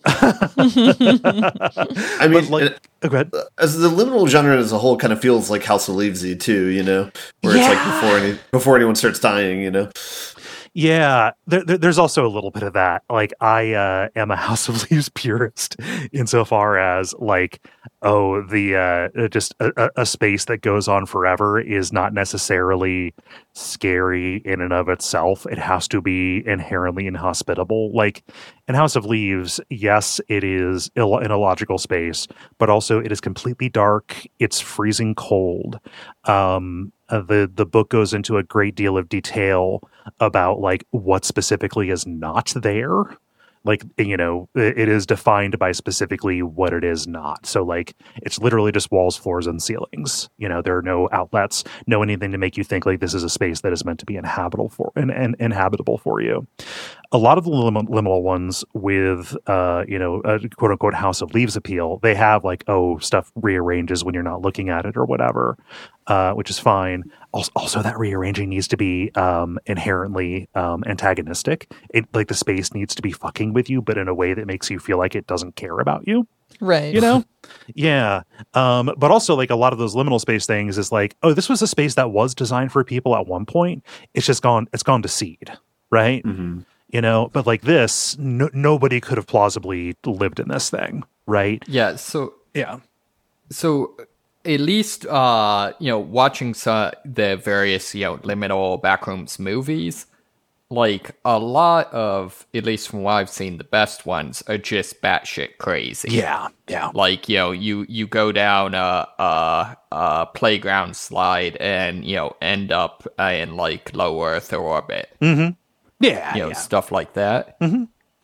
I mean,
like,
it,
oh, go ahead.
As the liminal genre as a whole kind of feels like House of Leavesy too, you know, where
yeah.
it's like before any before anyone starts dying, you know.
Yeah, there, there, there's also a little bit of that. Like, I uh, am a House of Leaves purist insofar as, like, oh, the uh, just a, a space that goes on forever is not necessarily scary in and of itself. It has to be inherently inhospitable. Like, in House of Leaves, yes, it is Ill- in a logical space, but also it is completely dark. It's freezing cold. Um, uh, the the book goes into a great deal of detail about like what specifically is not there. like, you know, it, it is defined by specifically what it is not. So like, it's literally just walls, floors, and ceilings. You know, there are no outlets, no anything to make you think like this is a space that is meant to be inhabitable for and, and inhabitable for you. A lot of the lim- liminal ones with, uh, you know, a quote unquote House of Leaves appeal, they have like, oh, stuff rearranges when you're not looking at it or whatever, uh, which is fine. Also, also, that rearranging needs to be um, inherently um, antagonistic. It, like the space needs to be fucking with you, but in a way that makes you feel like it doesn't care about you.
Right.
You know? Yeah. Um, but also, like, a lot of those liminal space things is like, oh, this was a space that was designed for people at one point. It's just gone, it's gone to seed, right?
Mm-hmm.
You know, but like this, no, nobody could have plausibly lived in this thing, right?
Yeah. So,
Yeah.
so at least, uh, you know, watching some, the various, you know, liminal backrooms movies, like a lot of, at least from what I've seen, the best ones are just batshit crazy.
Yeah. Yeah.
Like, you know, you, you go down a, a, a playground slide and, you know, end up in like low Earth orbit.
Mm-hmm. Yeah.
You know,
yeah.
stuff like that.
Mm-hmm.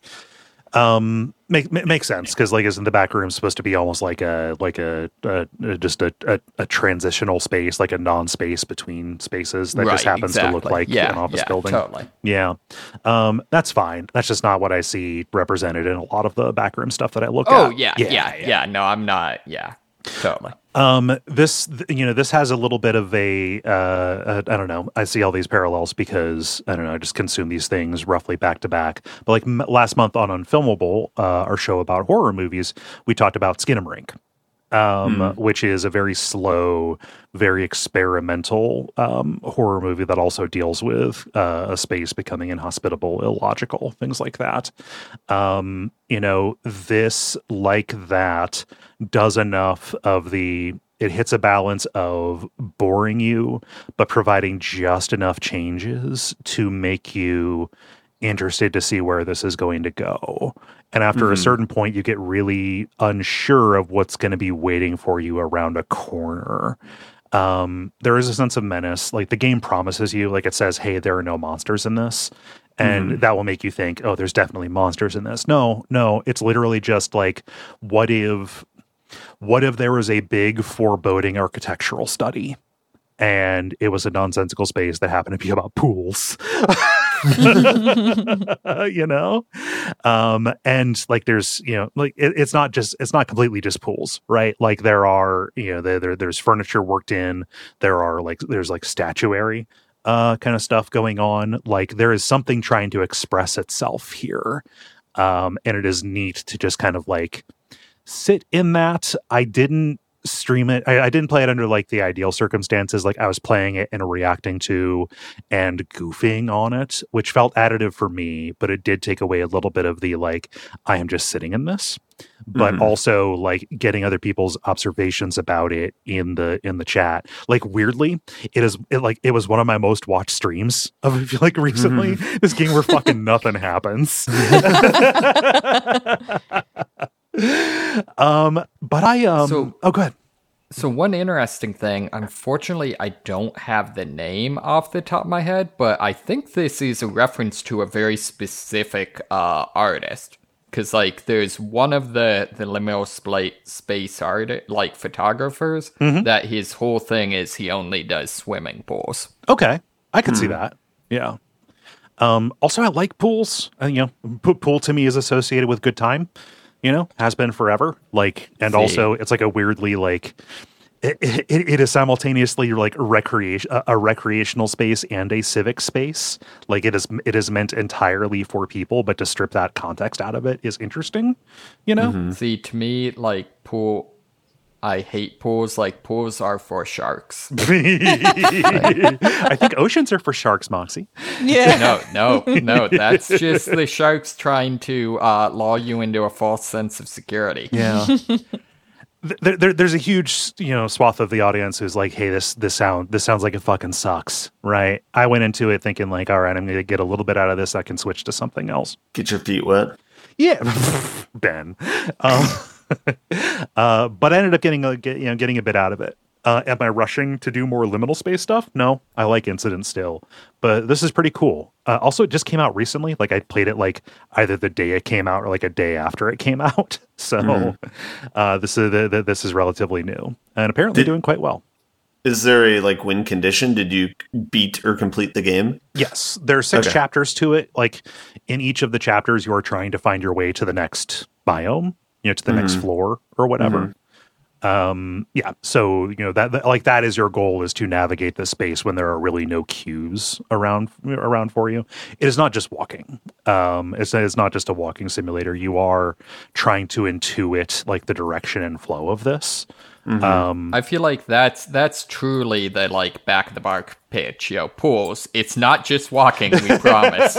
Um, make, make makes sense because like isn't the back room supposed to be almost like a like a, a, a just a, a a transitional space, like a non-space between spaces that
Right,
just happens
exactly.
to look like
Yeah,
an office
yeah,
building.
totally.
Yeah, um, that's fine. That's just not what I see represented in a lot of the backroom stuff that I look
Oh,
at.
yeah, yeah, yeah, yeah. No, I'm not. Yeah, totally.
Um, this, you know, this has a little bit of a, uh, uh, I don't know. I see all these parallels because I don't know. I just consume these things roughly back to back. But like m- last month on Unfilmable, uh, our show about horror movies, we talked about Skinamarink, um, mm. which is a very slow, very experimental um, horror movie that also deals with uh, a space becoming inhospitable, illogical, things like that. Um, you know, this, like that, does enough of the, it hits a balance of boring you, but providing just enough changes to make you interested to see where this is going to go. And after mm-hmm. a certain point, you get really unsure of what's going to be waiting for you around a corner. Um, there is a sense of menace. Like the game promises you, like it says, hey, there are no monsters in this. And mm-hmm. that will make you think, oh, there's definitely monsters in this. No, no, it's literally just like, what if, what if there was a big foreboding architectural study and it was a nonsensical space that happened to be about pools? You know? Um, and like there's, you know, like it, it's not just, it's not completely just pools, right? Like there are, you know, there, there there's furniture worked in, there are like, there's like statuary uh, kind of stuff going on. Like there is something trying to express itself here. Um, and it is neat to just kind of like sit in that. I didn't stream it. I, I didn't play it under like the ideal circumstances. Like I was playing it and reacting to and goofing on it, which felt additive for me, but it did take away a little bit of the like, I am just sitting in this, but mm-hmm. also like getting other people's observations about it in the in the chat. Like weirdly, it is it like it was one of my most watched streams of I feel like recently. Mm-hmm. This game where fucking nothing happens. um, but I um. So, oh, go ahead.
So one interesting thing, unfortunately, I don't have the name off the top of my head, but I think this is a reference to a very specific uh, artist. Because, like, there's one of the, the liminal spla- space art, like, photographers, mm-hmm. that his whole thing is he only does swimming pools.
Okay. I can mm. see that. Yeah. Um, also, I like pools. Uh, you know, p- pool to me is associated with good time. You know, has been forever. Like, and see. Also, it's like a weirdly, like, it, it, it is simultaneously like a recreation, a, a recreational space and a civic space. Like, it is, it is meant entirely for people, but to strip that context out of it is interesting. You know,
mm-hmm. See, to me, like pool, I hate pools. Like pools are for sharks.
I think oceans are for sharks, Moxie.
Yeah.
No, no, no. That's just the sharks trying to uh, lull you into a false sense of security.
Yeah. there, there, there's a huge, you know, swath of the audience who's like, "Hey, this this sound this sounds like it fucking sucks." Right? I went into it thinking like, "All right, I'm going to get a little bit out of this. I can switch to something else."
Get your feet wet.
Yeah, Ben. Um, uh, but I ended up getting a, get, you know, getting a bit out of it. Uh, am I rushing to do more liminal space stuff? No, I like Incident still, but this is pretty cool. Uh, also, it just came out recently. Like I played it like either the day it came out or like a day after it came out. So mm-hmm. uh, this is the, the, this is relatively new and apparently Did, doing quite well.
Is there a like win condition? Did you beat or complete the game?
Yes, there are six okay. chapters to it. Like in each of the chapters, you are trying to find your way to the next biome, you know, to the mm-hmm. next floor or whatever. Mm-hmm. Um, yeah, so, you know, that, that like that is your goal, is to navigate the space when there are really no cues around, around for you. It is not just walking. Um, it's, it's not just a walking simulator. You are trying to intuit like the direction and flow of this.
Mm-hmm. Um, I feel like that's, that's truly the like back of the bark pitch, you know, pools. It's not just walking, we promise.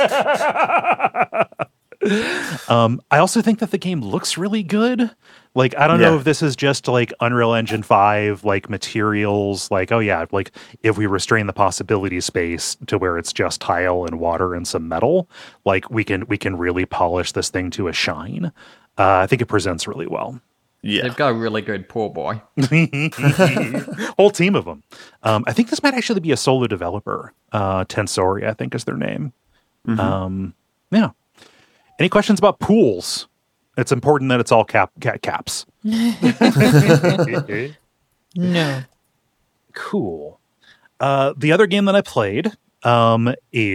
um, I also think that the game looks really good. Like, I don't yeah. know if this is just like Unreal Engine five, like materials, like, oh yeah, like if we restrain the possibility space to where it's just tile and water and some metal, like we can, we can really polish this thing to a shine. Uh, I think it presents really well.
Yeah. They've got a really good pool boy.
Whole team of them. Um, I think this might actually be a solo developer. Uh, Tensori, I think is their name. Mm-hmm. Um, yeah. Any questions about pools? It's important that it's all cap, cap caps.
No.
Cool. Uh, the other game that I played um,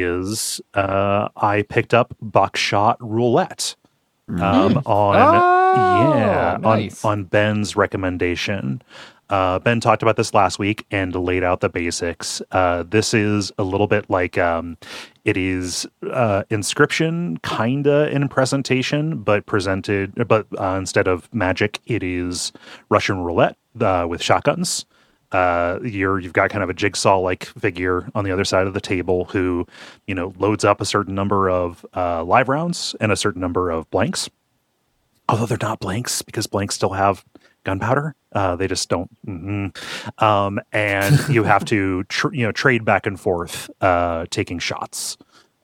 is uh, I picked up Buckshot Roulette um, mm. on
oh,
yeah
nice.
on, on Ben's recommendation. Uh, Ben talked about this last week and laid out the basics. Uh, this is a little bit like um, it is uh, Inscription, kinda in presentation, but presented, but uh, instead of magic, it is Russian roulette uh, with shotguns. Uh, you're you've got kind of a jigsaw-like figure on the other side of the table who, you know, loads up a certain number of uh, live rounds and a certain number of blanks. Although they're not blanks because blanks still have gunpowder. Uh, they just don't. Mm-hmm. Um, and you have to, tr- you know, trade back and forth, uh, taking shots,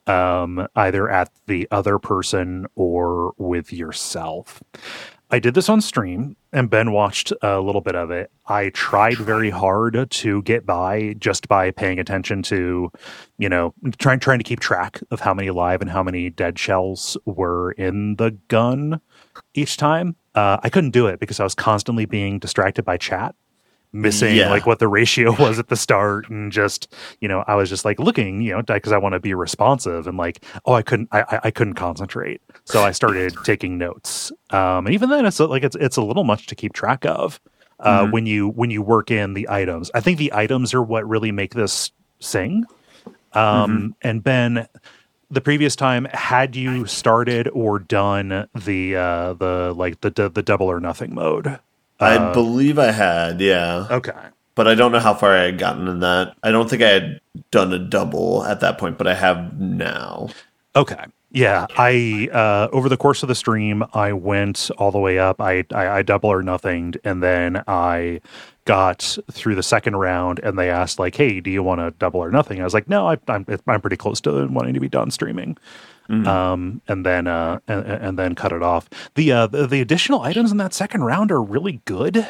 um, either at the other person or with yourself. I did this on stream, and Ben watched a little bit of it. I tried very hard to get by just by paying attention to, you know, trying trying to keep track of how many live and how many dead shells were in the gun each time. Uh, I couldn't do it because I was constantly being distracted by chat, missing yeah. like what the ratio was at the start, and just, you know, I was just like looking, you know, because I want to be responsive, and like, oh, I couldn't, I, I couldn't concentrate, so I started taking notes. Um, and even then, it's like it's it's a little much to keep track of uh, mm-hmm. when you when you work in the items. I think the items are what really make this sing. Um, mm-hmm. And Ben, the previous time, had you started or done the uh, the like the the double or nothing mode?
I
uh,
believe I had, yeah.
Okay.
But I don't know how far I had gotten in that. I don't think I had done a double at that point, but I have now.
Okay. Yeah, I uh, over the course of the stream, I went all the way up. I I, I double or nothinged, and then I got through the second round, and they asked like, "Hey, do you want to double or nothing?" I was like, "No, I, I'm I'm pretty close to wanting to be done streaming." Mm-hmm. Um, and then uh, and, and then cut it off. The, uh, the the additional items in that second round are really good.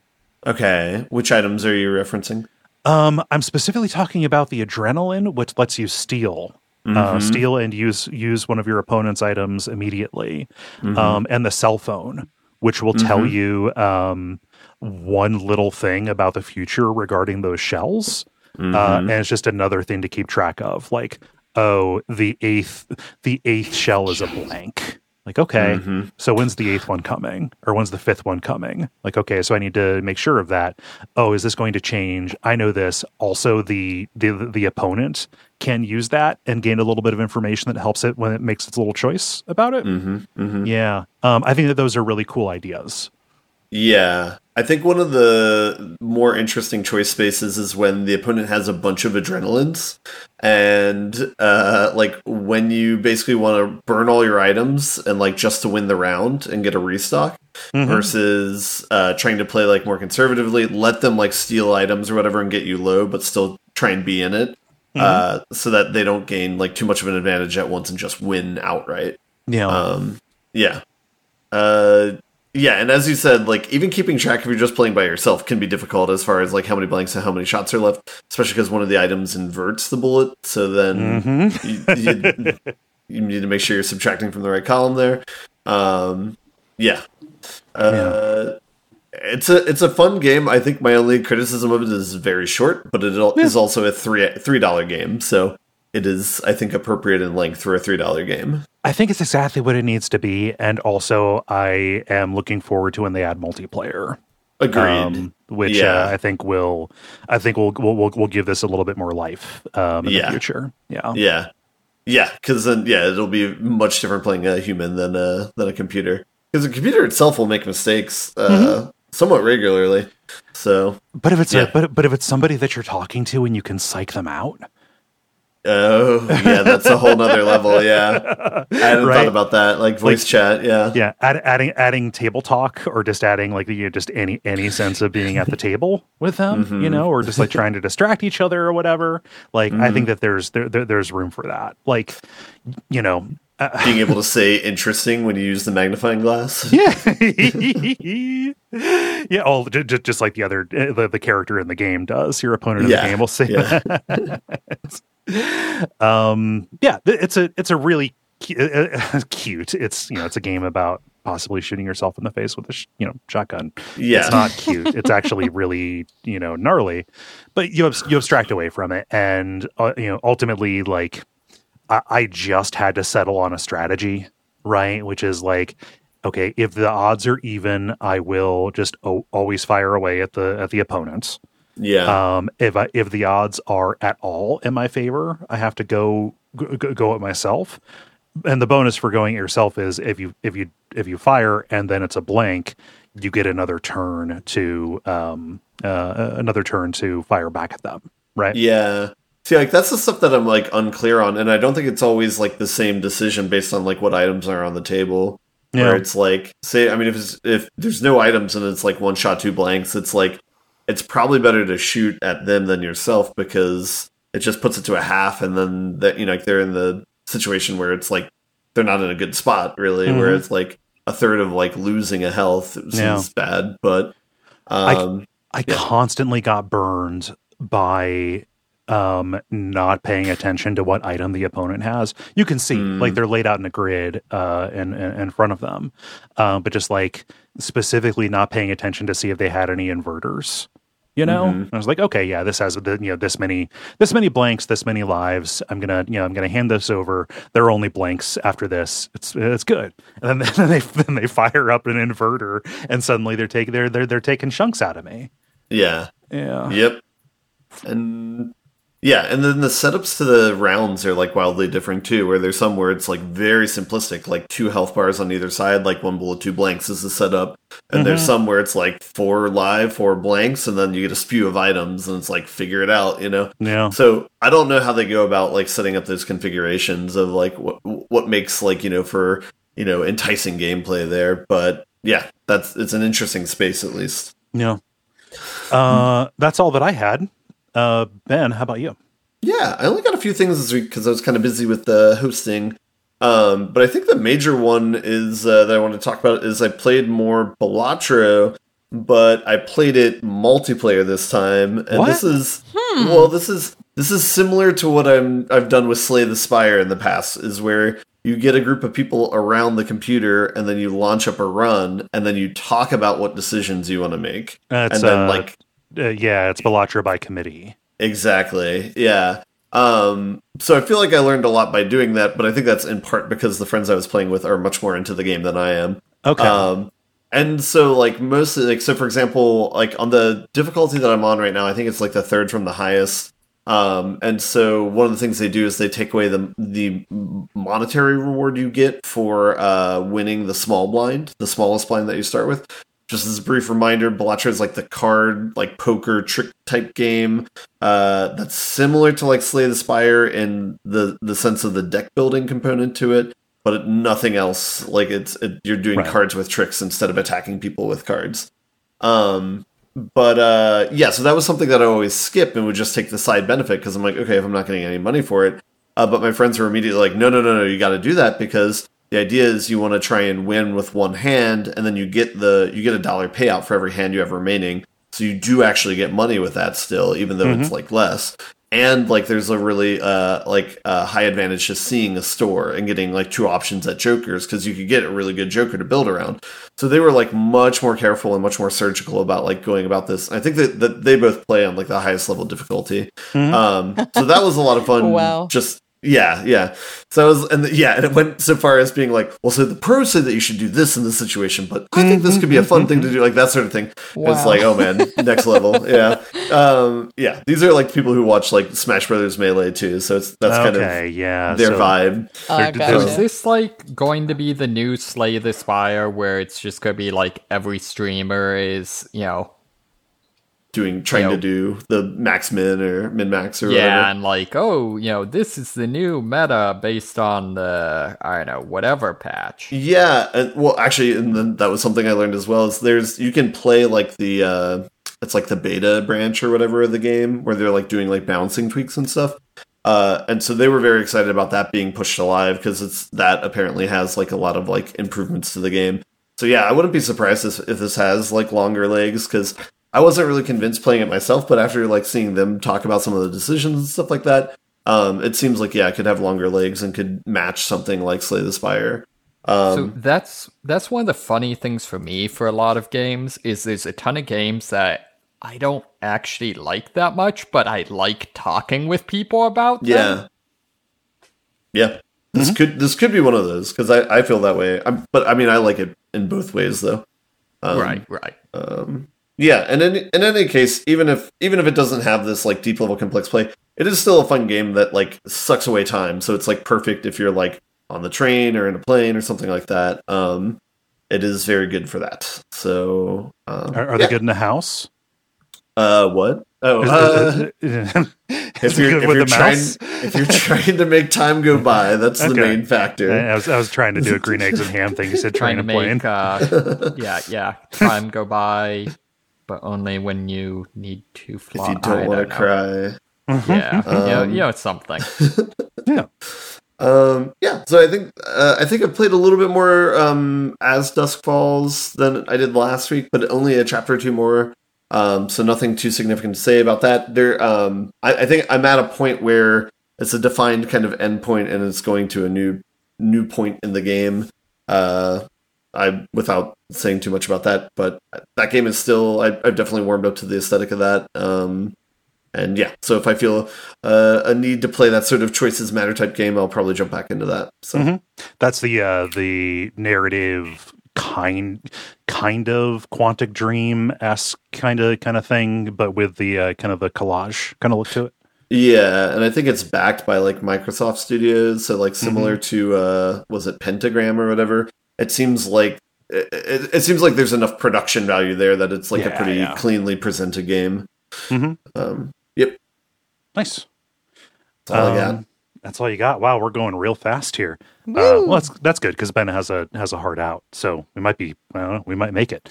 Okay, which items are you referencing?
Um, I'm specifically talking about the adrenaline, which lets you steal. Mm-hmm. Uh, steal and use use one of your opponent's items immediately, mm-hmm. um, and the cell phone, which will mm-hmm. tell you um, one little thing about the future regarding those shells, mm-hmm. uh, and it's just another thing to keep track of. Like, oh, the eighth the eighth shell is a blank. Like, okay, mm-hmm. so when's the eighth one coming? Or when's the fifth one coming? Like, okay, so I need to make sure of that. Oh, is this going to change? I know this. Also, the the the opponent can use that and gain a little bit of information that helps it when it makes its little choice about it.
Mm-hmm. Mm-hmm.
Yeah. Um, I think that those are really cool ideas.
Yeah. I think one of the more interesting choice spaces is when the opponent has a bunch of adrenalines, and uh, like when you basically want to burn all your items and like just to win the round and get a restock, mm-hmm. versus uh, trying to play like more conservatively, let them like steal items or whatever and get you low, but still try and be in it, mm-hmm. uh, so that they don't gain like too much of an advantage at once and just win outright.
Yeah.
Um, yeah. Uh, Yeah, and as you said, like, even keeping track if you're just playing by yourself can be difficult as far as, like, how many blanks and how many shots are left, especially because one of the items inverts the bullet, so then mm-hmm. you, you, you need to make sure you're subtracting from the right column there. Um, yeah. Uh, yeah. It's a it's a fun game. I think my only criticism of it is very short, but it yeah. is also a three three dollar game, so it is, I think, appropriate in length for a three dollar game.
I think it's exactly what it needs to be, and also I am looking forward to when they add multiplayer.
Agreed.
Um, which
yeah.
uh, I think will, I think will will will we'll give this a little bit more life um, in
yeah.
the future. Yeah.
Yeah. Yeah. Because then, yeah, it'll be much different playing a human than a than a computer. Because the computer itself will make mistakes uh, mm-hmm. somewhat regularly. So,
but if it's
yeah.
a, but but if it's somebody that you're talking to and you can psych them out.
Oh, yeah, that's a whole nother level, yeah. I hadn't right? thought about that, like voice like, chat, yeah.
Yeah, add, adding adding table talk, or just adding, like, you know, just any any sense of being at the table with them, mm-hmm. you know, or just, like, trying to distract each other or whatever. Like, mm-hmm. I think that there's there, there there's room for that. Like, you know...
Uh, being able to say interesting when you use the magnifying glass.
Yeah. yeah, oh, just, just like the other, the, the character in the game does. Your opponent in yeah. the game will say
yeah.
that. um yeah it's a it's a really cu- uh, cute it's you know it's a game about possibly shooting yourself in the face with a sh- you know shotgun.
Yeah,
it's not cute. It's actually really, you know gnarly, but you abs- you abstract away from it, and uh, you know ultimately, like, I-, I just had to settle on a strategy, right, which is like, okay, if the odds are even, I will just o- always fire away at the at the opponents.
Yeah.
Um, if I, if the odds are at all in my favor, I have to go, go go at myself. And the bonus for going at yourself is if you if you if you fire and then it's a blank, you get another turn to um uh, another turn to fire back at them. Right?
Yeah. See, like, that's the stuff that I'm, like, unclear on, and I don't think it's always, like, the same decision based on, like, what items are on the table. Yeah. Where it's like, say, I mean, if it's, if there's no items and it's like one shot, two blanks, it's like, it's probably better to shoot at them than yourself, because it just puts it to a half, and then that, you know, like, they're in the situation where it's like they're not in a good spot, really, mm-hmm. where it's like a third of, like, losing a health. It seems yeah. bad, but um,
I, I
yeah.
constantly got burned by um, not paying attention to what item the opponent has. You can see, mm. like, they're laid out in a grid uh, in, in in front of them, um, but just, like, specifically not paying attention to see if they had any inverters. You know, mm-hmm. I was like, okay, yeah, this has, you know, this many, this many blanks, this many lives. I'm gonna, you know, I'm gonna hand this over. There are only blanks after this. It's, it's good. And then, then they, then they fire up an inverter, and suddenly they're taking, they're, they're, they're taking chunks out of me.
Yeah.
Yeah.
Yep. And yeah, and then the setups to the rounds are, like, wildly different too, where there's some where it's, like, very simplistic, like two health bars on either side, like one bullet, two blanks is the setup. And mm-hmm. there's some where it's like four live, four blanks, and then you get a spew of items, and it's like, figure it out, you know?
Yeah.
So I don't know how they go about, like, setting up those configurations of, like, what what makes, like, you know, for, you know, enticing gameplay there. But yeah, that's, it's an interesting space, at least.
Yeah. Uh, that's all that I had. Uh, Ben, how about you?
Yeah, I only got a few things this week because I was kind of busy with the hosting. Um, but I think the major one is uh, that I want to talk about is I played more Balatro, but I played it multiplayer this time. And
what?
this is
Hmm.
well, this is this is similar to what I'm I've done with Slay the Spire in the past, is where you get a group of people around the computer, and then you launch up a run, and then you talk about what decisions you want to make.
That's,
and then
uh,
like
uh, yeah, it's Balatro by committee.
Exactly. Yeah. Um, so I feel like I learned a lot by doing that, but I think that's in part because the friends I was playing with are much more into the game than I am.
Okay.
Um, and so, like, mostly, like, so for example, like, on the difficulty that I'm on right now, I think it's like the third from the highest. Um, and so one of the things they do is they take away the the monetary reward you get for uh, winning the small blind, the smallest blind that you start with. Just as a brief reminder, Balatro is like the card, like, poker trick type game uh, that's similar to, like, Slay the Spire in the, the sense of the deck building component to it, but it, nothing else. Like, it's it, you're doing
right.
cards with tricks instead of attacking people with cards. Um, but uh, yeah, so that was something that I always skip and would just take the side benefit because I'm like, okay, if I'm not getting any money for it. Uh, but my friends were immediately like, no, no, no, no, you got to do that because the idea is you want to try and win with one hand, and then you get the you get a dollar payout for every hand you have remaining. So you do actually get money with that still, even though mm-hmm. it's like less. And like there's a really uh like uh, high advantage to seeing a store and getting like two options at jokers, because you could get a really good joker to build around. So they were like much more careful and much more surgical about like going about this. I think that, that they both play on like the highest level difficulty. Mm-hmm. Um, so that was a lot of fun.
Wow.
Just Yeah, yeah. So it was, and the, yeah, and it went so far as being like, well, so the pros say that you should do this in this situation, but I think this could be a fun thing to do, like that sort of thing. Wow. It's like, oh man, next level, yeah, um, yeah. These are like people who watch like Smash Brothers Melee too, so it's that's
okay,
kind of
yeah,
their
so
vibe.
Uh, gotcha.
Is this like going to be the new Slay the Spire, where it's just going to be like every streamer is, you know,
doing trying
you know,
to do the max min or min max or
yeah,
whatever.
and like, oh, you know, this is the new meta based on the I don't know whatever patch.
Yeah, and, well, actually, and then that was something I learned as well. Is there's you can play like the uh, it's like the beta branch or whatever of the game where they're like doing like balancing tweaks and stuff. Uh, and so they were very excited about that being pushed alive, because it's that apparently has like a lot of like improvements to the game. So yeah, I wouldn't be surprised if, if this has like longer legs, because I wasn't really convinced playing it myself, but after like seeing them talk about some of the decisions and stuff like that, um, it seems like, yeah, it could have longer legs and could match something like Slay the Spire. Um,
so that's that's one of the funny things for me for a lot of games is there's a ton of games that I don't actually like that much, but I like talking with people about them.
Yeah. Yeah. This mm-hmm. could this could be one of those, because I, I feel that way. I'm, but I mean, I like it in both ways, though. Um,
right, right.
Um, Yeah, and in in any case, even if even if it doesn't have this like deep level complex play, it is still a fun game that like sucks away time. So it's like perfect if you're like on the train or in a plane or something like that. Um, it is very good for that. So um,
are, are
yeah.
they good in the house?
Uh, what? Oh, uh, if you're, if you're trying if you're trying to make time go by, that's okay. The main factor.
I was I was trying to do a green eggs and ham thing. You said
trying
train
to
and
make uh, yeah yeah time go by. But only when you need to fly.
If you don't want to cry.
Yeah,
um,
yeah, you know, it's something.
yeah.
Um, yeah, so I think uh, I think I played a little bit more um, As Dusk Falls than I did last week, but only a chapter or two more. Um, so nothing too significant to say about that. There, um, I, I think I'm at a point where it's a defined kind of endpoint, and it's going to a new new point in the game. Uh, I without saying too much about that, but that game is still I, I've definitely warmed up to the aesthetic of that. Um, and yeah, so if I feel uh, a need to play that sort of choices matter type game, I'll probably jump back into that. So
mm-hmm. that's the uh, the narrative kind kind of Quantic Dream esque kind of kind of thing, but with the uh, kind of the collage kind of look to it.
Yeah, and I think it's backed by like Microsoft Studios, so like similar mm-hmm. to uh, was it Pentagram or whatever. It seems like it, it, it seems like there's enough production value there that it's like yeah, a pretty yeah. cleanly presented game.
Mm-hmm.
Um, yep,
nice.
That's all
um,
I got.
That's all you got. Wow, we're going real fast here. Uh, well, that's that's good, because Ben has a has a heart out, so we might be. I don't know. We might make it.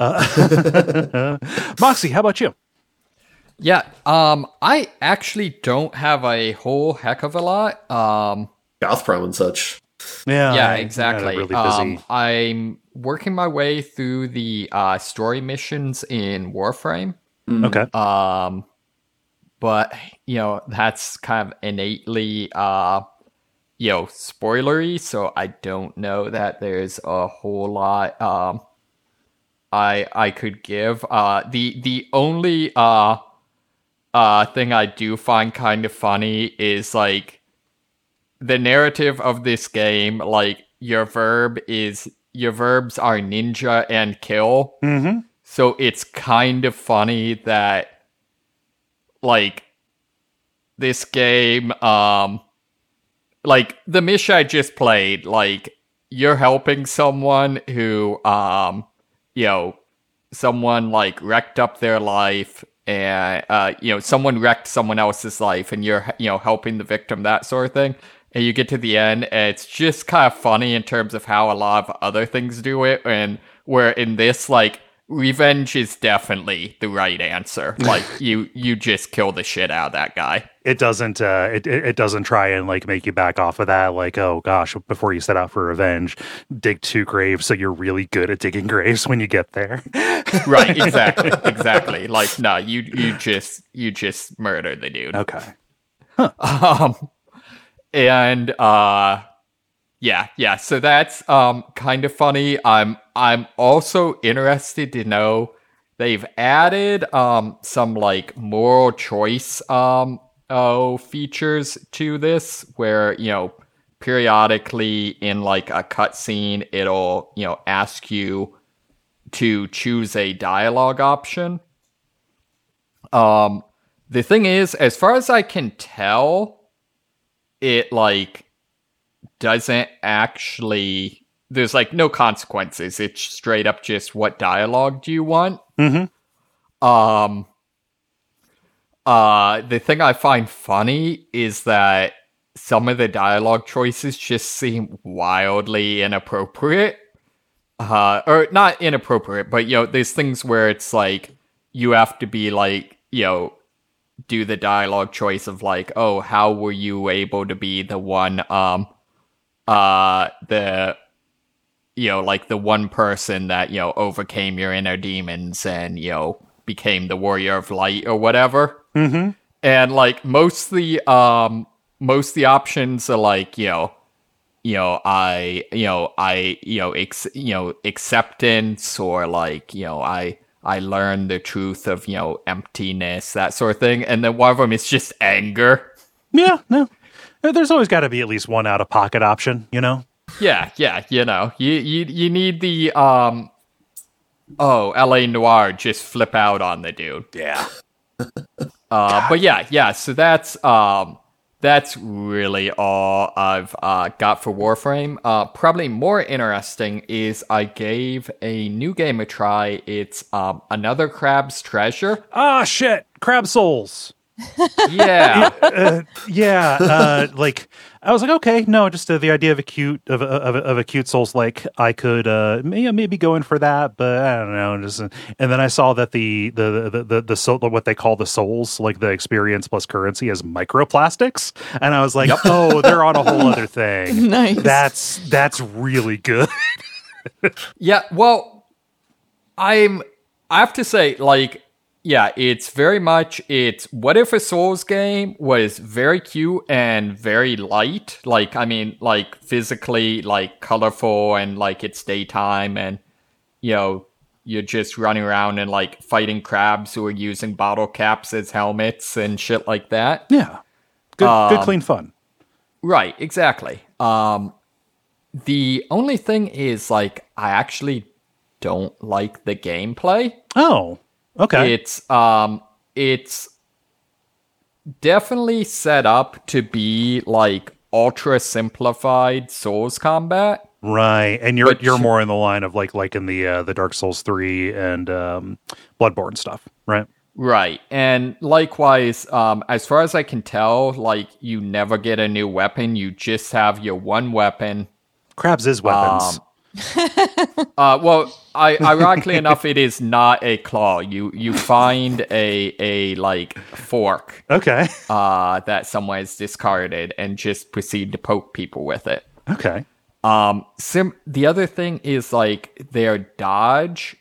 Uh, Moxie, how about you?
Yeah, um, I actually don't have a whole heck of a lot. Um,
Gothprom and such.
Yeah,
yeah,
I,
exactly.
Really
um, I'm working my way through the uh, story missions in Warframe.
Mm. Okay.
Um, but you know that's kind of innately, uh, you know, spoilery. So I don't know that there's a whole lot um, I I could give. Uh, the the only uh, uh thing I do find kind of funny is like. The narrative of this game, like, your verb is, your verbs are ninja and kill.
Mm-hmm.
So it's kind of funny that, like, this game, um, like, the mission I just played, like, you're helping someone who, um, you know, someone, like, wrecked up their life, and, uh, you know, someone wrecked someone else's life, and you're, you know, helping the victim, that sort of thing. And you get to the end, and it's just kind of funny in terms of how a lot of other things do it, and where in this, like, revenge is definitely the right answer. Like, you you just kill the shit out of that guy.
It doesn't uh it, it it doesn't try and like make you back off of that, like, oh gosh, before you set out for revenge, dig two graves so you're really good at digging graves when you get there.
Right, exactly. Exactly. Like, no, you you just you just murder the dude.
Okay.
Um and uh yeah, yeah, so that's um kind of funny. I'm I'm also interested to know they've added um some like moral choice um oh features to this where, you know, periodically in like a cutscene it'll, you know, ask you to choose a dialogue option. Um the thing is, as far as I can tell, it like doesn't actually, there's like no consequences. It's straight up just what dialogue do you want.
Mm-hmm.
Um, uh, the thing I find funny is that some of the dialogue choices just seem wildly inappropriate. Uh, or not inappropriate, but, you know, there's things where it's like, you have to be like, you know, do the dialogue choice of like, oh, how were you able to be the one, um, uh, the, you know, like the one person that, you know, overcame your inner demons and, you know, became the warrior of light or whatever.
Mm-hmm.
And like most of the, um, most of the options are like, you know, you know, I, you know, I, you know, ex, you know, acceptance or like, you know, I, I learned the truth of, you know, emptiness, that sort of thing. And then one of them is just anger.
Yeah, no. There's always got to be at least one out-of-pocket option, you know?
Yeah, yeah, you know. You you you need the, um... oh, L A Noire, just flip out on the dude.
Yeah.
uh, but yeah, yeah, so that's, um... that's really all I've uh, got for Warframe. Uh, probably more interesting is I gave a new game a try. It's um, Another Crab's Treasure.
Ah, shit! Crab Souls!
Yeah.
uh, yeah, uh, like, I was like, okay, no, just uh, the idea of a cute, of a, of a, of a cute Souls, like, I could uh, maybe, maybe go in for that, but I don't know. Just, and then I saw that the, the, the, the, the, soul, what they call the Souls, like the experience plus currency as microplastics. And I was like, oh, they're on a whole other thing.
Nice.
That's, that's really good.
Yeah, well, I'm, I have to say, like, yeah, it's very much, it's, what if a Souls game was very cute and very light? Like, I mean, like, physically, like, colorful and, like, it's daytime and, you know, you're just running around and, like, fighting crabs who are using bottle caps as helmets and shit like that.
Yeah. Good,
Um,
good, clean fun.
Right, exactly. Um, the only thing is, like, I actually don't like the gameplay.
Oh, okay.
It's um it's definitely set up to be like ultra simplified Souls combat.
Right, and you're
But
you're
sh-
more in the line of like like in the uh, the Dark Souls three and um, Bloodborne stuff, right?
Right. And likewise, um as far as I can tell, like you never get a new weapon, you just have your one weapon.
Crabs is weapons.
Um, uh well, I ironically enough it is not a claw. You you find a a like fork
okay,
uh that someone has discarded and just proceed to poke people with it.
okay.
Um, sim- the other thing is like their dodge.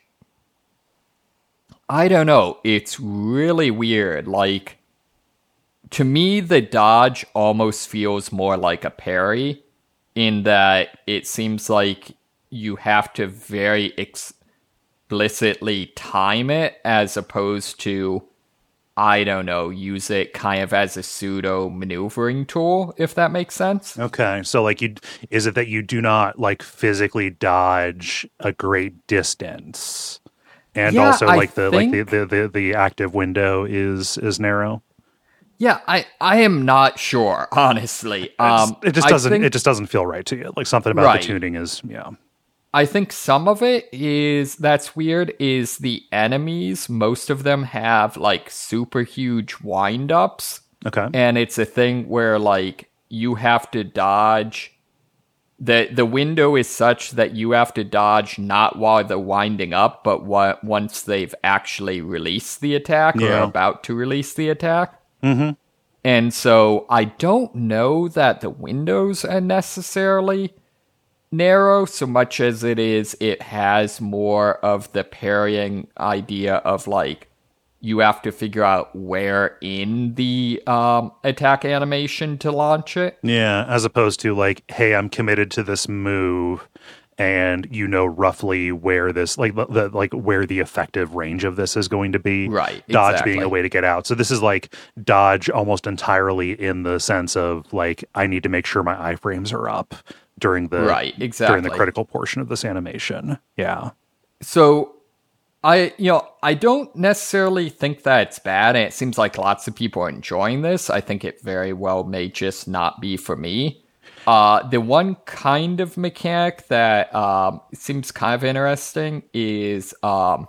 I don't know. It's really weird. Like, to me, the dodge almost feels more like a parry in that it seems like you have to very explicitly time it as opposed to, I don't know, use it kind of as a pseudo maneuvering tool, if that makes sense.
Okay, so like you, is it that you do not like physically dodge a great distance, and
Yeah,
also
I
like the like the,
think-
the, the, the active window is is narrow?
Yeah, I, I am not sure, honestly. Um,
it just
I
doesn't
think-
it just doesn't feel right to you. Like something about
Right.
the tuning is yeah.
I think some of it is that's weird is the enemies, most of them have like super huge wind-ups.
Okay,
And it's a thing where like you have to dodge the the window is such that you have to dodge not while they're winding up, but wa- once they've actually released the attack or
Yeah.
are about to release the attack.
Mm-hmm.
And so I don't know that the windows are necessarily narrow so much as it is it has more of the parrying idea of like you have to figure out where in the um, attack animation to launch it.
Yeah, as opposed to like, hey, I'm committed to this move, and you know roughly where this, like, the, the like where the effective range of this is going to be.
Right,
Dodge
exactly.
being a way to get out. So this is like dodge almost entirely in the sense of like, I need to make sure my iframes are up during the
Right, exactly.
during the critical portion of this animation. Yeah.
So I, you know, I don't necessarily think that it's bad, and it seems like lots of people are enjoying this. I think it very well may just not be for me. Uh, the one kind of mechanic that um, seems kind of interesting is um,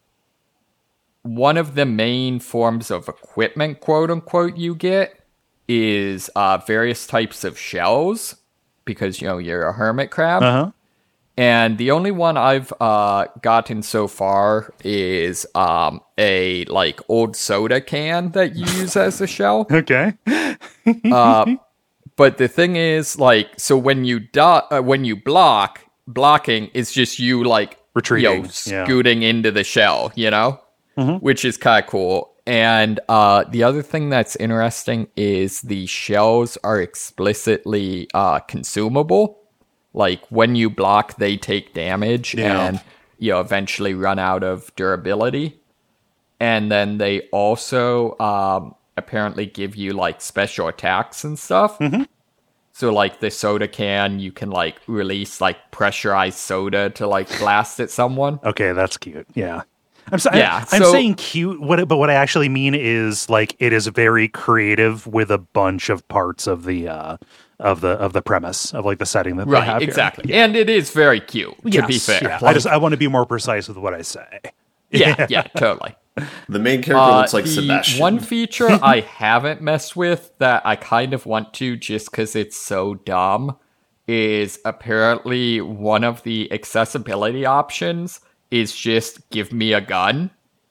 one of the main forms of equipment, quote unquote, you get is uh, various types of shells, because, you know, you're a hermit crab.
Uh huh.
And the only one I've uh, gotten so far is um, a like old soda can that you use as a shell.
Okay.
Uh, but the thing is, like, so when you do- uh, when you block, blocking is just you like
Retreating,
you know,
yeah.
scooting into the shell, you know,
Mhm.
which is kind of cool. And uh, the other thing that's interesting is the shells are explicitly uh, consumable. Like, when you block, they take damage
Yeah.
and, you know, eventually run out of durability. And then they also um, apparently give you, like, special attacks and stuff.
Mhm.
So, like, the soda can, you can, like, release, like, pressurized soda to, like, blast at someone.
Okay, that's cute. Yeah. I'm, so,
Yeah,
I, I'm
so-
saying cute, what, it- but what I actually mean is like it is very creative with a bunch of parts of the uh, of the of the premise of like the setting that they have
Right,
here.
exactly.
Yeah.
And it is very cute, to
Yes,
be fair.
yeah. I
Like,
just I want to be more precise with what I say.
yeah, yeah, totally.
The main character
Uh,
looks like
the
Sebastian.
one feature I haven't messed with that I kind of want to just because it's so dumb is apparently one of the accessibility options is just give me a gun.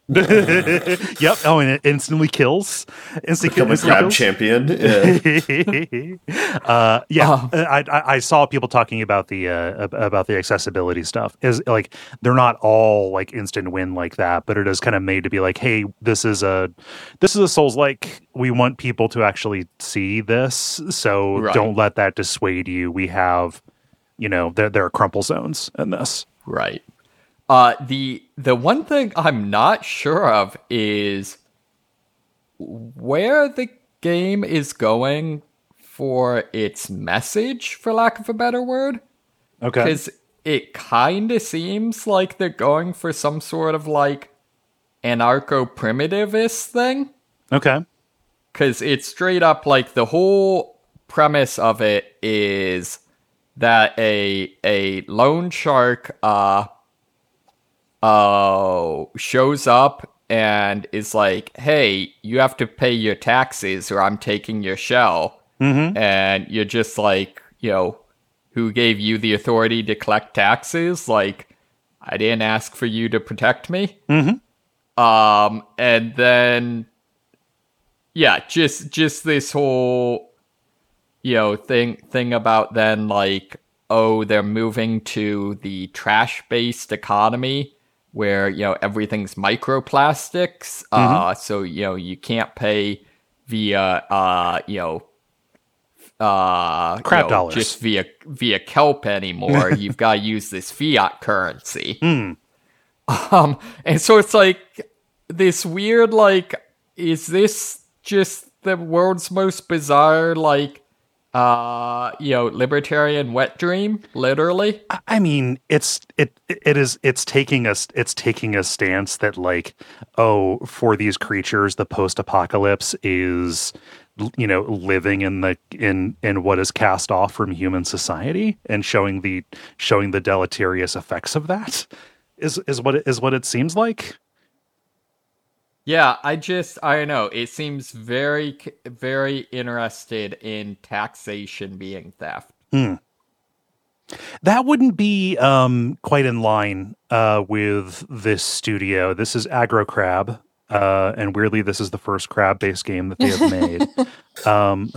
Yep. Oh, and it instantly kills. Instant
Become a
instantly
crab
kills.
champion. Yeah.
uh, yeah,
Um,
I, I I saw people talking about the uh, ab- about the accessibility stuff. Is like they're not all like instant win like that, but it is kind of made to be like, hey, this is a this is a Souls like. We want people to actually see this, so
Right.
don't let that dissuade you. We have, you know, there there are crumple zones in this.
Right. Uh, the the one thing I'm not sure of is where the game is going for its message, for lack of a better word.
Okay.
Because it kind of seems like they're going for some sort of like anarcho-primitivist thing.
Okay.
Because it's straight up like the whole premise of it is that a a loan shark uh uh shows up and is like, hey, you have to pay your taxes or I'm taking your shell.
Mm-hmm.
And you're just like, you know, who gave you the authority to collect taxes? Like, I didn't ask for you to protect me.
Mm-hmm.
Um, and then, yeah, just just this whole, you know, thing thing about then like, oh, they're moving to the trash-based economy where, you know, everything's microplastics. Uh, so, you know, you can't pay via, uh, you know, uh,
Crap
you know,
dollars.
just via via kelp anymore. You've got to use this fiat currency.
Mm.
Um, and so it's like this weird, like, is this just the world's most bizarre, like, uh, you know, libertarian wet dream? Literally.
I- I mean, it's it it is it's taking us it's taking a stance that like, oh, for these creatures, the post-apocalypse is, you know, living in the in in what is cast off from human society and showing the showing the deleterious effects of that is is what it is what it seems like.
Yeah, I just, I don't know. It seems very, very interested in taxation being theft.
Hmm. That wouldn't be um, quite in line uh, with this studio. This is Aggro Crab, uh, and weirdly, this is the first crab-based game that they have made. um,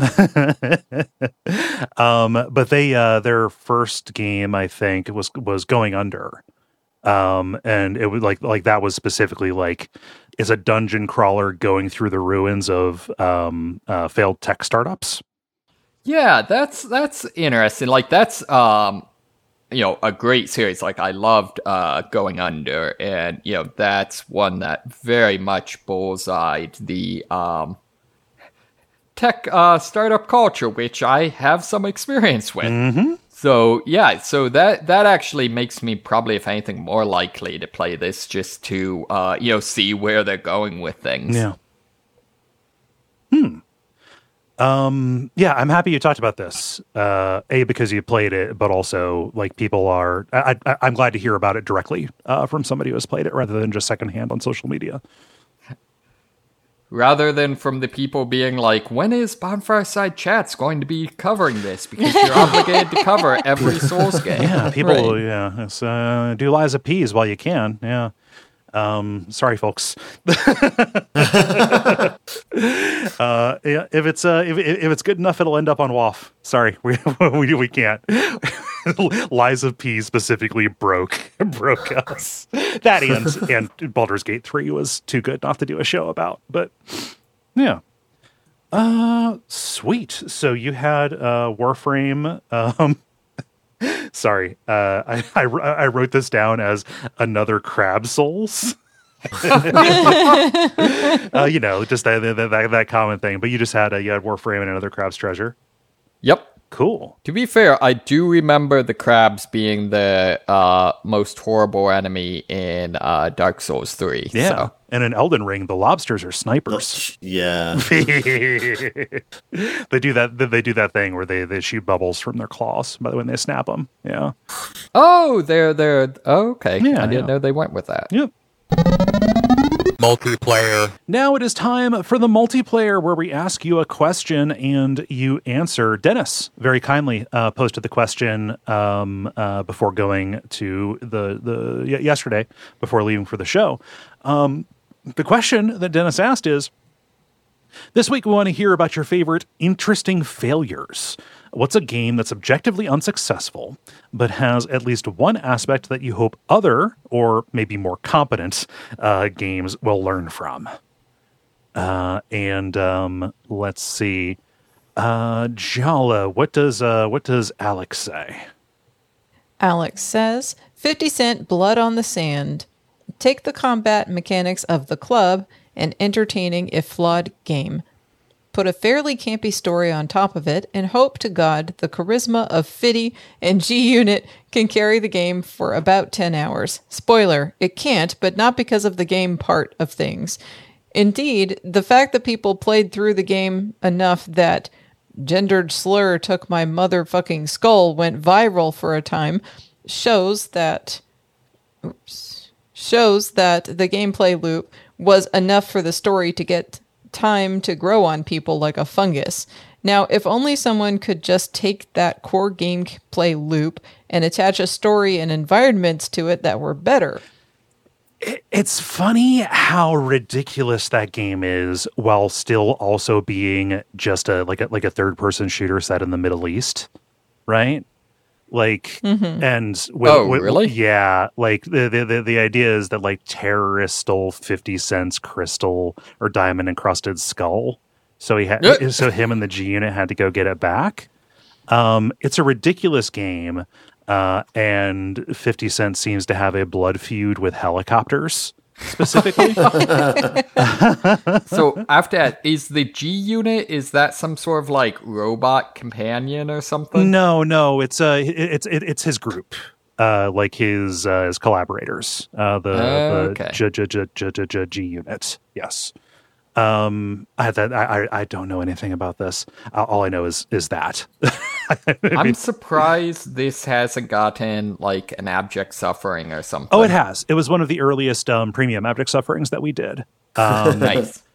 um, but they uh, their first game, I think, was was Going Under, um, and it was like like that was specifically like is a dungeon crawler going through the ruins of um, uh, failed tech startups.
Yeah, that's that's interesting. Like that's um you know, a great series. Like I loved uh Going Under, and you know, that's one that very much bullseyed the um tech uh startup culture, which I have some experience with.
Mm-hmm.
So yeah, so that that actually makes me probably, if anything, more likely to play this just to uh you know, see where they're going with things.
Yeah. Hmm. Um, yeah, I'm happy you talked about this. Uh, A, because you played it, but also like people are, I, I, I'm glad to hear about it directly uh, from somebody who has played it rather than just secondhand on social media.
Rather than from the people being like, when is Bonfire Side Chats going to be covering this? Because you're obligated to cover every Souls game.
Yeah, people,
Right.
yeah, it's, uh, do Lies of Peas while you can. Yeah. Um, sorry, folks. uh, yeah, if it's uh, if if it's good enough, it'll end up on W A F. Sorry, we we we can't. Lies of P specifically broke broke us. That and and Baldur's Gate three was too good not to do a show about. But yeah, uh, sweet. So you had uh, Warframe. Um, Sorry, uh, I, I I wrote this down as another Crab Souls. uh, you know, just that, that that that common thing. But you just had a you had Warframe and another Crab's Treasure.
Yep.
Cool.
To be fair, I do remember the crabs being the uh, most horrible enemy in uh, Dark Souls three.
Yeah,
So.
and in Elden Ring, the lobsters are snipers.
Yeah.
They do that. They do that thing where they, they shoot bubbles from their claws by the when they snap them. Yeah.
Oh, they're they're oh, okay.
Yeah,
I didn't
yeah.
know they went with that.
Yep.
Multiplayer.
Now it is time for the multiplayer, where we ask you a question and you answer. Dennis very kindly uh, posted the question um, uh, before going to the the y- yesterday before leaving for the show. Um, the question that Dennis asked is: this week we want to hear about your favorite interesting failures. What's a game that's objectively unsuccessful, but has at least one aspect that you hope other, or maybe more competent, uh, games will learn from? Uh, and um, let's see, uh, Jala, what does uh, what does Alex say?
Alex says, fifty cent Blood on the Sand. Take the combat mechanics of the club, an entertaining if flawed game. Put a fairly campy story on top of it, and hope to God the charisma of Fiddy and G-Unit can carry the game for about ten hours. Spoiler, it can't, but not because of the game part of things. Indeed, the fact that people played through the game enough that gendered slur took my motherfucking skull went viral for a time shows that... Oops. Shows that the gameplay loop was enough for the story to get time to grow on people like a fungus. Now, if only someone could just take that core gameplay loop and attach a story and environments to it that were better.
It's funny how ridiculous that game is, while still also being just a like a like a third person shooter set in the Middle East, right? Like, mm-hmm. and with,
oh,
with,
really?
Yeah, like the, the the idea is that like terrorists stole fifty cents crystal or diamond encrusted skull, so he had
yeah.
so him and the G Unit had to go get it back. Um, it's a ridiculous game, uh, and fifty cent seems to have a blood feud with helicopters specifically.
So after that, is the G Unit, is that some sort of like robot companion or something?
No, no, it's uh, it, it's it, it's his group, uh, like his uh, his collaborators, uh, the
Uh,
the
okay.
J J J J J J G Unit. Yes. Um, I that I I don't know anything about this. Uh, all I know is is that.
I'm surprised this hasn't gotten like an abject suffering or something.
Oh, it has. It was one of the earliest um, premium abject sufferings that we did. Um,
Nice.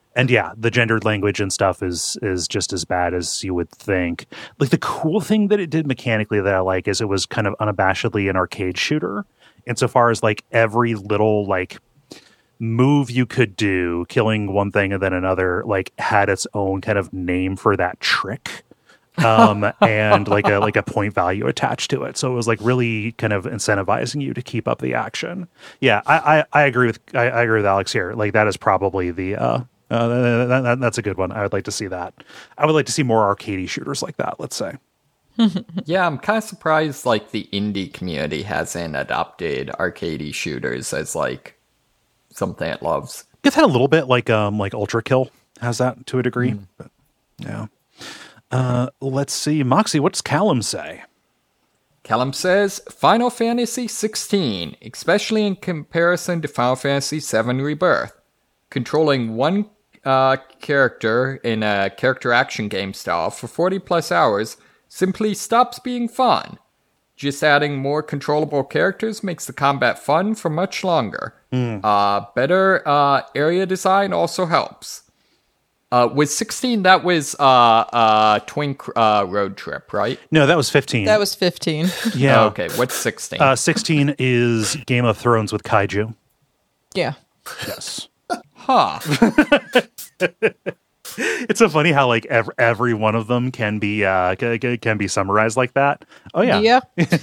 And yeah, the gendered language and stuff is is just as bad as you would think. Like the cool thing that it did mechanically that I like is it was kind of unabashedly an arcade shooter. Insofar as like every little like move you could do, killing one thing and then another, like had its own kind of name for that trick. um, and like a like a point value attached to it. So it was like really kind of incentivizing you to keep up the action. Yeah, I I, I agree with I, I agree with Alex here. Like that is probably the uh, uh that, that, that's a good one. I would like to see that. I would like to see more arcadey shooters like that. Let's say.
Yeah, I'm kind of surprised like the indie community hasn't adopted arcadey shooters as like something it loves.
It's had a little bit like um like Ultra Kill has that to a degree. Mm. But, yeah. Uh, let's see. Moxie, what's Callum say?
Callum says, Final Fantasy sixteen, especially in comparison to Final Fantasy seven Rebirth. Controlling one uh, character in a character action game style for forty plus hours simply stops being fun. Just adding more controllable characters makes the combat fun for much longer. Mm. Uh, better uh, area design also helps. Uh, with sixteen, that was uh, uh, Twin uh, Road Trip, right?
No, that was fifteen.
That was fifteen.
Yeah.
Oh, okay, what's sixteen?
Uh, sixteen is Game of Thrones with Kaiju.
Yeah.
Yes.
Huh.
It's so funny how like every, every one of them can be uh, c- can be summarized like that. Oh yeah.
Yeah.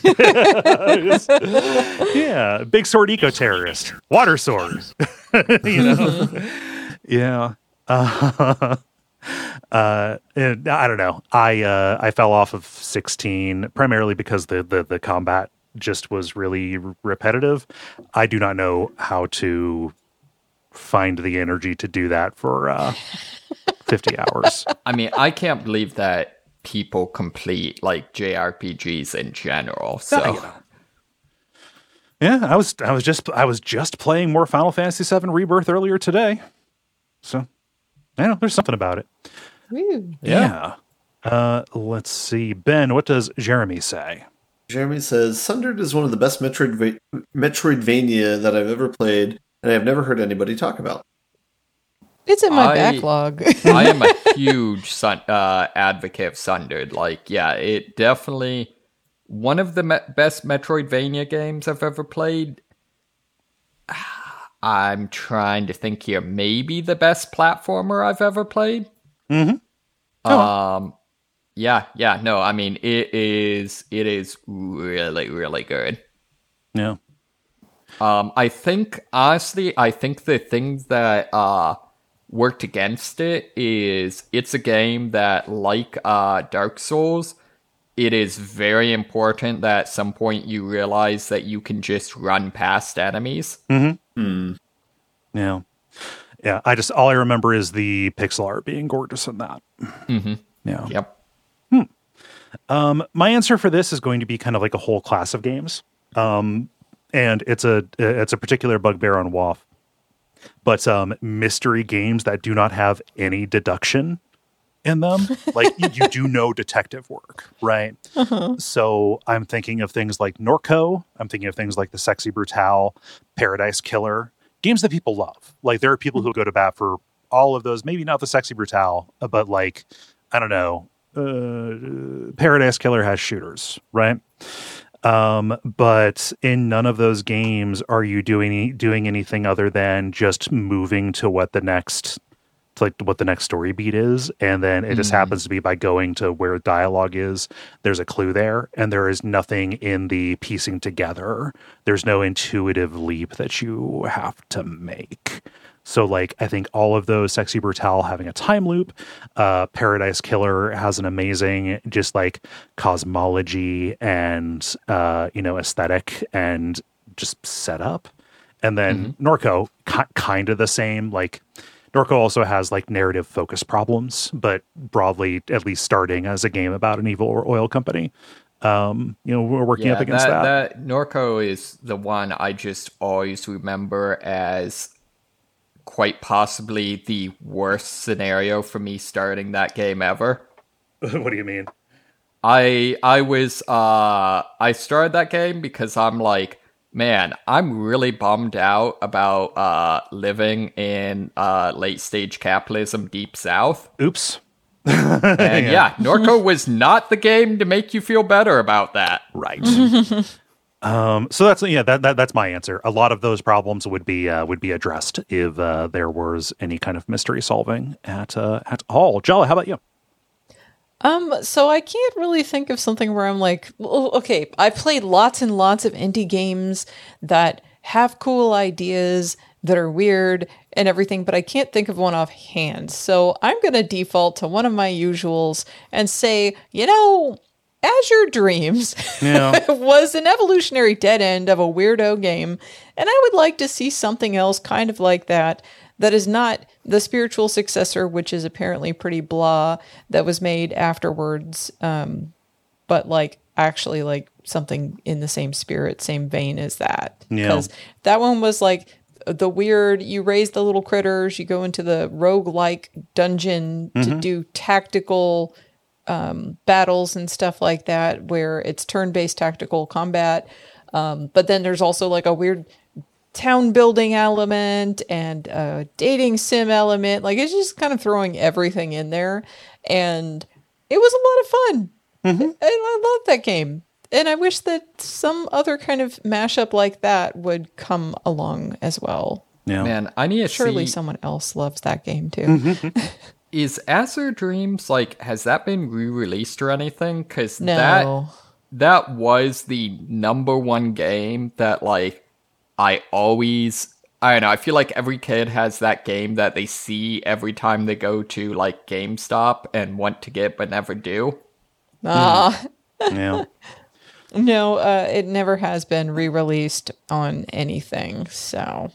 Yeah. Big sword eco terrorist. Water sword. You know. Yeah. Uh, uh, and I don't know. I uh, I fell off of sixteen primarily because the, the the combat just was really repetitive. I do not know how to find the energy to do that for uh, fifty hours.
I mean, I can't believe that people complete like J R P Gs in general. So.
Yeah, you know. Yeah, I was I was just I was just playing more Final Fantasy seven Rebirth earlier today. So I know there's something about it.
Woo.
Yeah. yeah. Uh, let's see. Ben, what does Jeremy say?
Jeremy says, Sundered is one of the best Metroid- Metroidvania that I've ever played, and I've never heard anybody talk about.
It's in my
I,
backlog.
I am a huge sun, uh, advocate of Sundered. Like, yeah, it definitely one of the me- best Metroidvania games I've ever played. I'm trying to think here. Maybe the best platformer I've ever played.
Mm-hmm. Oh.
Um, yeah, yeah. No, I mean it is. It is really, really good.
Yeah.
Um, I think honestly, I think the things that uh worked against it is it's a game that, like uh Dark Souls, it is very important that at some point you realize that you can just run past enemies.
Mm-hmm.
Hmm.
Yeah. Yeah. I just, all I remember is the pixel art being gorgeous in that.
Mm-hmm.
Yeah.
Yep.
Hmm. Um, my answer for this is going to be kind of like a whole class of games. Um, and it's a, it's a particular bugbear on W A F, but, um, mystery games that do not have any deduction in them. Like you, you do no detective work, right? Uh-huh. So I'm thinking of things like Norco. I'm thinking of things like the Sexy Brutale, Paradise Killer, games that people love. Like there are people who go to bat for all of those. Maybe not the Sexy Brutale, but like, I don't know, uh, Paradise Killer has shooters, right? Um, but in none of those games are you doing doing anything other than just moving to what the next to like what the next story beat is, and then it mm. just happens to be by going to where dialogue is, there's a clue there, and there is nothing in the piecing together. There's no intuitive leap that you have to make. So, like, I think all of those, Sexy Brutale having a time loop, uh, Paradise Killer has an amazing, just like cosmology and, uh, you know, aesthetic and just setup. And then mm-hmm. Norco, ki- kind of the same. Like, Norco also has like narrative focus problems, but broadly, at least starting as a game about an evil oil company. Um, you know, we're working
yeah,
up against that,
that. That Norco is the one I just always remember as quite possibly the worst scenario for me starting that game ever.
What do you mean?
I I was uh I started that game because I'm like, Man, I'm really bummed out about uh, living in uh, late stage capitalism deep south.
Oops.
And yeah, Norco was not the game to make you feel better about that.
Right. um, so that's yeah, that, that that's my answer. A lot of those problems would be uh, would be addressed if uh, there was any kind of mystery solving at uh, at all. Jala, how about you?
Um, so I can't really think of something where I'm like, well, okay, I played lots and lots of indie games that have cool ideas that are weird and everything, but I can't think of one offhand. So I'm going to default to one of my usuals and say, you know, Azure Dreams
Yeah.
was an evolutionary dead end of a weirdo game, and I would like to see something else kind of like that, that is not the spiritual successor, which is apparently pretty blah, that was made afterwards, um, but like actually like something in the same spirit, same vein as that.
Yeah.
Because that one was like the weird, you raise the little critters, you go into the roguelike dungeon
Mm-hmm.
to do tactical um, battles and stuff like that, where it's turn-based tactical combat. Um, but then there's also like a weird town building element and a dating sim element. Like, it's just kind of throwing everything in there. And it was a lot of fun.
Mm-hmm.
I, I love that game. And I wish that some other kind of mashup like that would come along as well.
Yeah.
Man, I need to
Surely
see,
someone else loves that game too.
Mm-hmm.
is Azure Dreams, like, has that been re-released or anything? Because
No.
that, that was the number one game that, like, I always, I don't know, I feel like every kid has that game that they see every time they go to, like, GameStop and want to get but never do.
Ah.
Yeah.
No, uh, it never has been re-released on anything, so...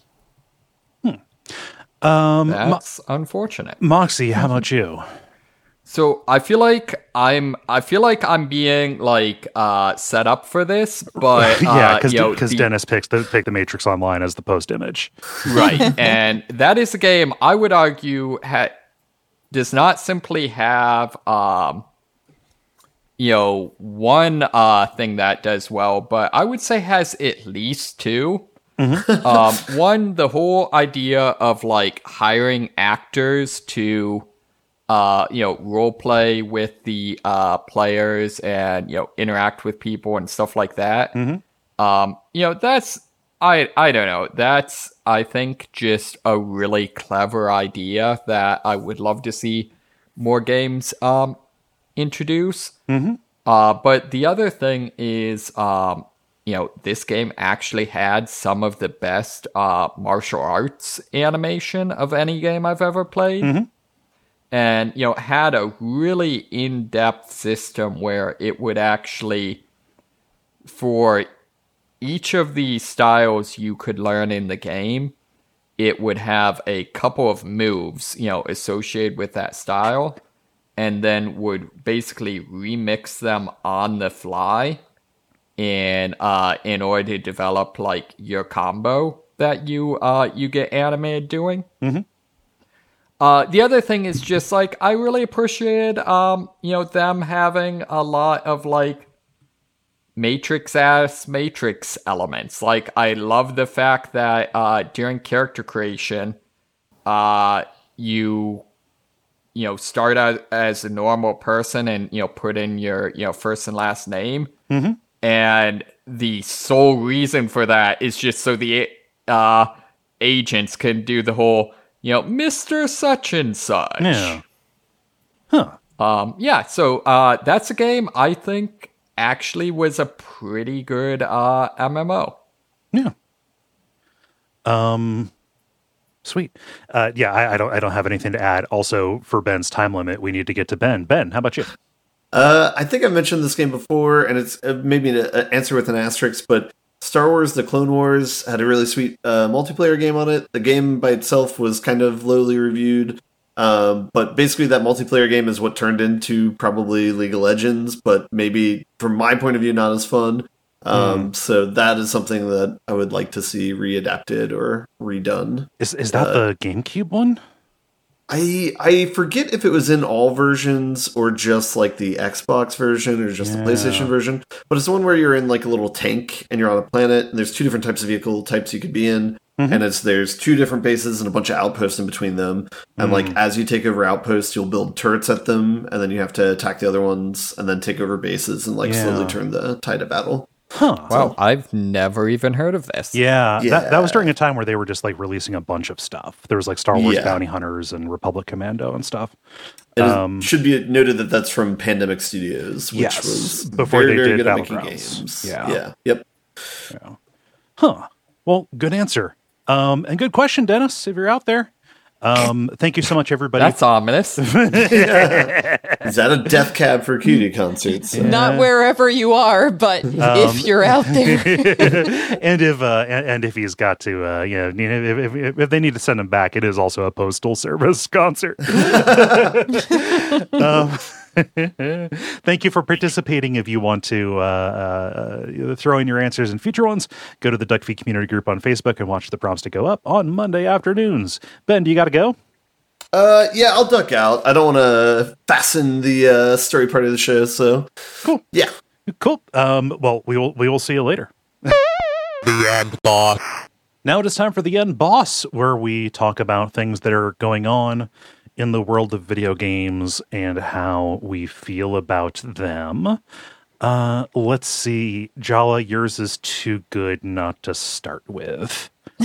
Um,
That's unfortunate.
Moxie, how about you?
So I feel like I'm I feel like I'm being like uh set up for this, but uh,
yeah, because
you know,
because
the-
Dennis picks the picked the Matrix Online as the post image.
right, and that is a game I would argue ha- does not simply have um you know one uh thing that does well, but I would say has at least two. um, one, the whole idea of like hiring actors to uh, you know, role play with the uh, players and, you know, interact with people and stuff like that.
Mm-hmm.
Um, you know, that's, I, I don't know. That's, I think, just a really clever idea that I would love to see more games um, introduce.
Mm-hmm.
Uh, but the other thing is, um, you know, this game actually had some of the best uh, martial arts animation of any game I've ever played.
Mm-hmm.
And, you know, had a really in-depth system where it would actually, for each of the styles you could learn in the game, it would have a couple of moves, you know, associated with that style, and then would basically remix them on the fly in, uh, in order to develop, like, your combo that you, uh, you get animated doing.
Mm-hmm.
Uh, the other thing is just, like, I really appreciated, um, you know, them having a lot of, like, Matrix-ass Matrix elements. Like, I love the fact that, uh, during character creation, uh, you, you know, start out as a normal person and, you know, put in your, you know, first and last name.
Mm-hmm.
And the sole reason for that is just so the, uh, agents can do the whole, you know, Mister Such and Such.
Yeah. Huh.
Um, yeah, so uh, that's a game I think actually was a pretty good uh, M M O.
Yeah. Um. Sweet. Uh, yeah, I, I don't. I don't have anything to add. Also, for Ben's time limit, we need to get to Ben. Ben, how about you?
Uh, I think I mentioned this game before, and it's uh, maybe an uh, answer with an asterisk, but Star Wars The Clone Wars had a really sweet uh, multiplayer game on it. The game by itself was kind of lowly reviewed, um, but basically that multiplayer game is what turned into probably League of Legends, but maybe from my point of view, not as fun. Um, mm. So that is something that I would like to see readapted or redone.
Is is that uh, the GameCube one?
I I forget if it was in all versions or just like the Xbox version or just
Yeah.
the PlayStation version, but it's the one where you're in like a little tank and you're on a planet and there's two different types of vehicle types you could be in.
Mhm.
And it's there's two different bases and a bunch of outposts in between them. And like as you take over outposts, you'll build turrets at them, and then you have to attack the other ones and then take over bases and like
Yeah.
slowly turn the tide of battle.
Huh.
Wow, I've never even heard of this.
Yeah, That, that was
Yeah.
during a time where they were just like releasing a bunch of stuff. There was like Star Wars
Yeah.
Bounty Hunters and Republic Commando and stuff.
It is-
Um,
should be noted that that's from Pandemic Studios, which
Yes,
was
before
very,
they
very
did
good at making
Battlegrounds.
games.
Yeah.
yeah, yep.
Huh. Well, good answer. Um, and good question, Dennis, if you're out there. Um, thank you so much, everybody.
That's ominous.
Is that a Death Cab for Cutie concerts?
Not wherever you are, but
Um,
if you're out there.
and if uh, and, and if he's got to, uh, you know, you know, if, if, if they need to send him back, it is also a postal service concert. um, thank you for participating. If you want to uh, uh, throw in your answers in future ones, go to the Duck Feed community group on Facebook and watch the prompts to go up on Monday afternoons. Ben, do you got to go?
Uh, yeah, I'll duck out. I don't want to fasten the uh, story part of the show, so
Cool.
yeah.
Cool. Um, well, we will we will see you later.
The end boss.
Now it is time for the end boss, where we talk about things that are going on in the world of video games and how we feel about them. Uh, let's see. Jala, yours is too good not to start with.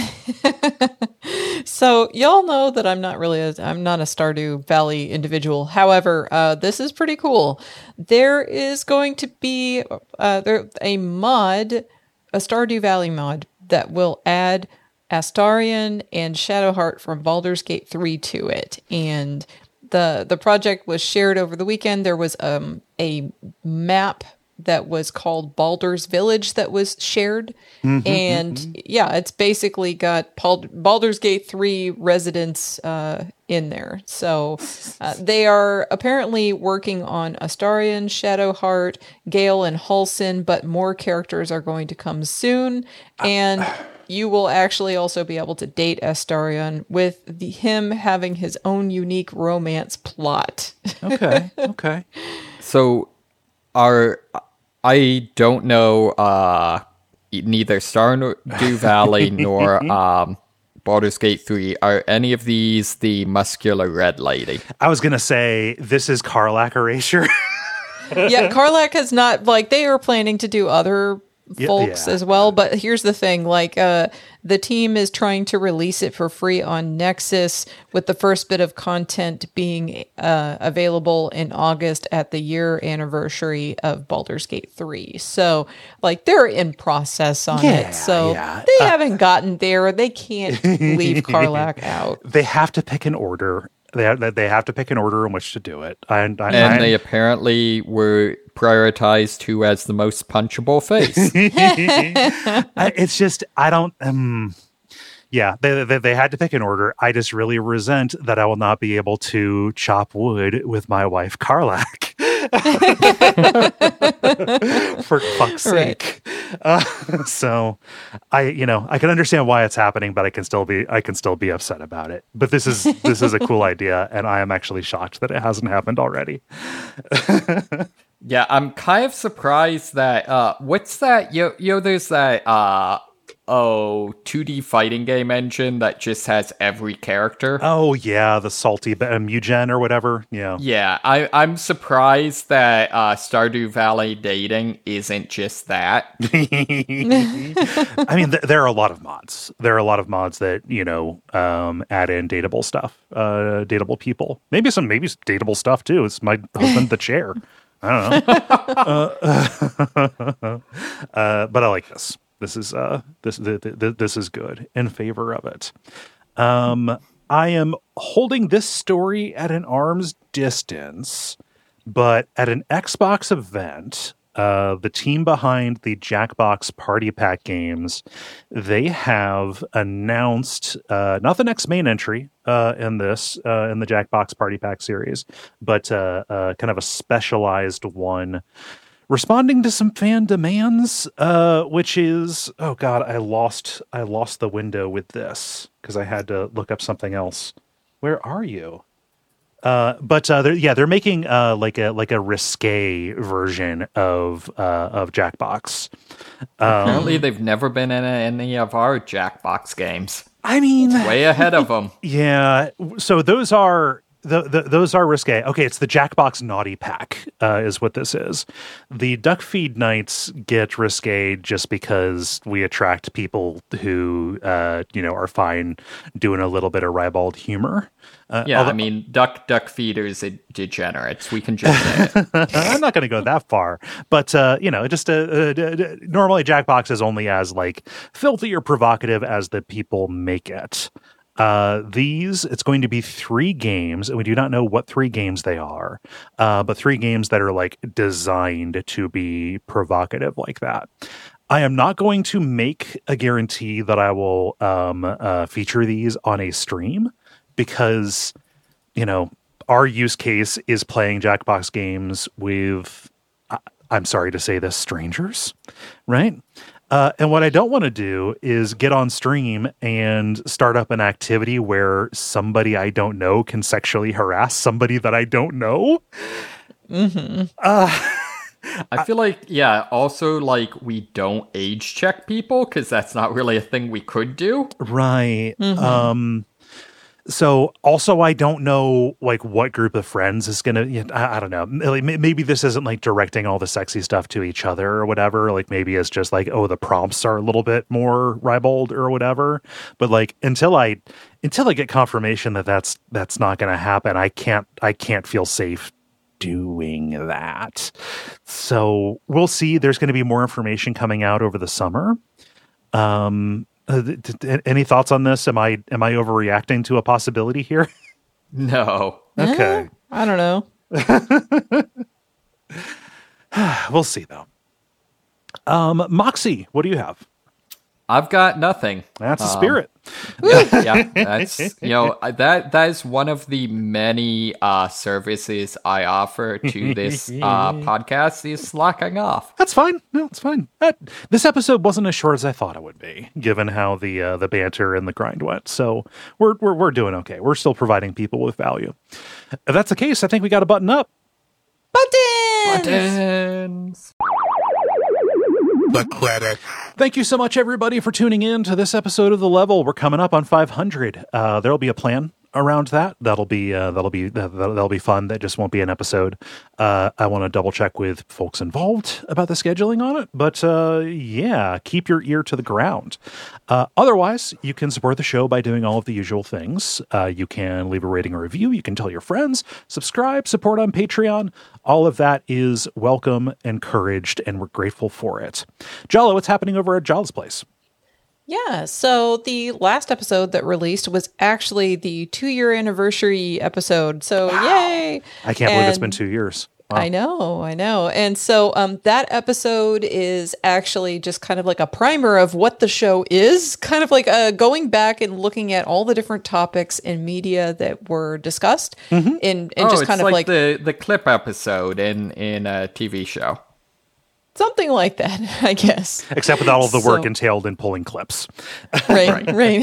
So y'all know that I'm not really a, I'm not a Stardew Valley individual. However, uh, this is pretty cool. There is going to be uh, there a mod, a Stardew Valley mod that will add Astarion and Shadowheart from Baldur's Gate three to it. And the the project was shared over the weekend. There was um, a map that was called Baldur's Village that was shared.
Mm-hmm,
and
mm-hmm.
yeah, it's basically got Bald- Baldur's Gate three residents uh, in there. So uh, they are apparently working on Astarion, Shadowheart, Gale, and Halsin, but more characters are going to come soon. And you will actually also be able to date Astarion with the, him having his own unique romance plot.
Okay. Okay.
So, are I don't know uh, neither Stardew Valley nor um, Baldur's Gate three. Are any of these the muscular red lady?
I was gonna say this is Karlak Erasure.
Yeah, Karlak has not, like, they are planning to do other
Yeah,
folks
yeah.
as well, but here's the thing, like, uh, the team is trying to release it for free on Nexus, with the first bit of content being uh, available in August at the year anniversary of Baldur's Gate three. So, like, they're in process on
Yeah,
it, so
yeah.
they haven't gotten there. They can't leave Karlak out.
They have to pick an order. They have, they have to pick an order in which to do it. I, I,
And
I,
they apparently were prioritized who has the most punchable face.
I, it's just I don't. Um, yeah, they, they they had to pick an order. I just really resent that I will not be able to chop wood with my wife Karlak. For fuck's
Right.
sake. Uh, so, I you know I can understand why it's happening, but I can still be I can still be upset about it. But this is this is a cool idea, and I am actually shocked that it hasn't happened already.
Yeah, I'm kind of surprised that uh what's that yo yo there's that uh oh two D fighting game engine that just has every character.
Oh yeah, the salty uh, Mugen or whatever. Yeah.
Yeah, I I'm surprised that uh Stardew Valley dating isn't just that.
I mean, th- there are a lot of mods. There are a lot of mods that, you know, um, add in dateable stuff, uh, dateable people. Maybe some, maybe some dateable stuff too. It's my husband, the chair. I don't know. uh, uh, but I like this. This is uh, this th- th- this is good. In favor of it. Um, I am holding this story at an arm's distance, but at an Xbox event, uh, the team behind the Jackbox Party Pack games, they have announced uh, not the next main entry uh, in this uh, in the Jackbox Party Pack series, but uh, uh, kind of a specialized one, responding to some fan demands. Uh, which is oh god, I lost I lost the window with this because I had to look up something else. Where are you? Uh, but uh, they're, yeah, they're making uh, like a like a risque version of uh, of Jackbox. Um,
Apparently, they've never been in any of our Jackbox games.
I mean,
Way ahead of them.
yeah. So those are the, the those are risque. Okay, it's the Jackbox Naughty Pack uh, is what this is. The Duck Feed Nights get risque just because we attract people who uh, you know are fine doing a little bit of ribald humor. Uh,
Yeah,
although-
I mean, duck duck feeders are degenerates. We can just say it.
I'm not going to go that far, but uh, you know, just uh, uh, d- d- normally Jackbox is only as like filthy or provocative as the people make it. Uh, these, it's going to be three games, and we do not know what three games they are, uh, but three games that are like designed to be provocative like that. I am not going to make a guarantee that I will um, uh, feature these on a stream because, you know, our use case is playing Jackbox games with, I- I'm sorry to say this, strangers, right? Uh, and what I don't want to do is get on stream and start up an activity where somebody I don't know can sexually harass somebody that I don't know.
Mm-hmm.
Uh,
I feel like, yeah, also, like, we don't age check people, because that's not really a thing we could do.
right.
Mm-hmm.
Um, so also I don't know like what group of friends is going to, you know, I, I don't know. Like, may- maybe this isn't like directing all the sexy stuff to each other or whatever. Like maybe it's just like, oh, the prompts are a little bit more ribald or whatever. But like, until I, until I get confirmation that that's, that's not going to happen, I can't, I can't feel safe doing that. So we'll see. There's going to be more information coming out over the summer. Um, Uh, th- th- any thoughts on this? Am I am I overreacting to a possibility here?
No.
Okay,
Eh, I don't know.
we'll see though. Um, Moxie, what do you have?
I've got nothing.
That's a
Um,
spirit.
yeah, that's, you know, that that is one of the many uh, services I offer to this uh, podcast is slacking off.
That's fine. No, it's fine. That, this episode wasn't as short as I thought it would be, given how the uh, the banter and the grind went. So we're we're we're doing okay. We're still providing people with value. If that's the case, I think we got to button up.
Buttons!
Buttons.
The credits.
Thank you so much, everybody, for tuning in to this episode of The Level. We're coming up on five hundred. Uh, there'll be a plan around that. That'll be uh, that'll be that, that'll be fun. That just won't be an episode. Uh, I want to double check with folks involved about the scheduling on it. But uh, yeah, keep your ear to the ground. Uh, otherwise, you can support the show by doing all of the usual things. Uh, you can leave a rating or review. You can tell your friends, subscribe, support on Patreon. All of that is welcome, encouraged, and we're grateful for it. Jalo, what's happening over at Jala's place?
Yeah, so the last episode that released was actually the two-year anniversary episode. So yay!
I can't believe it's
And-
been two years. Wow.
I know, I know. And so um, that episode is actually just kind of like a primer of what the show is, kind of like uh, going back and looking at all the different topics in media that were discussed,
Mm-hmm.
and, and
Oh,
just
it's
kind
like,
of like
the, the clip episode in, in a T V show.
something like that, I guess.
Except with all of the work
So-
entailed in pulling clips.
Right, right.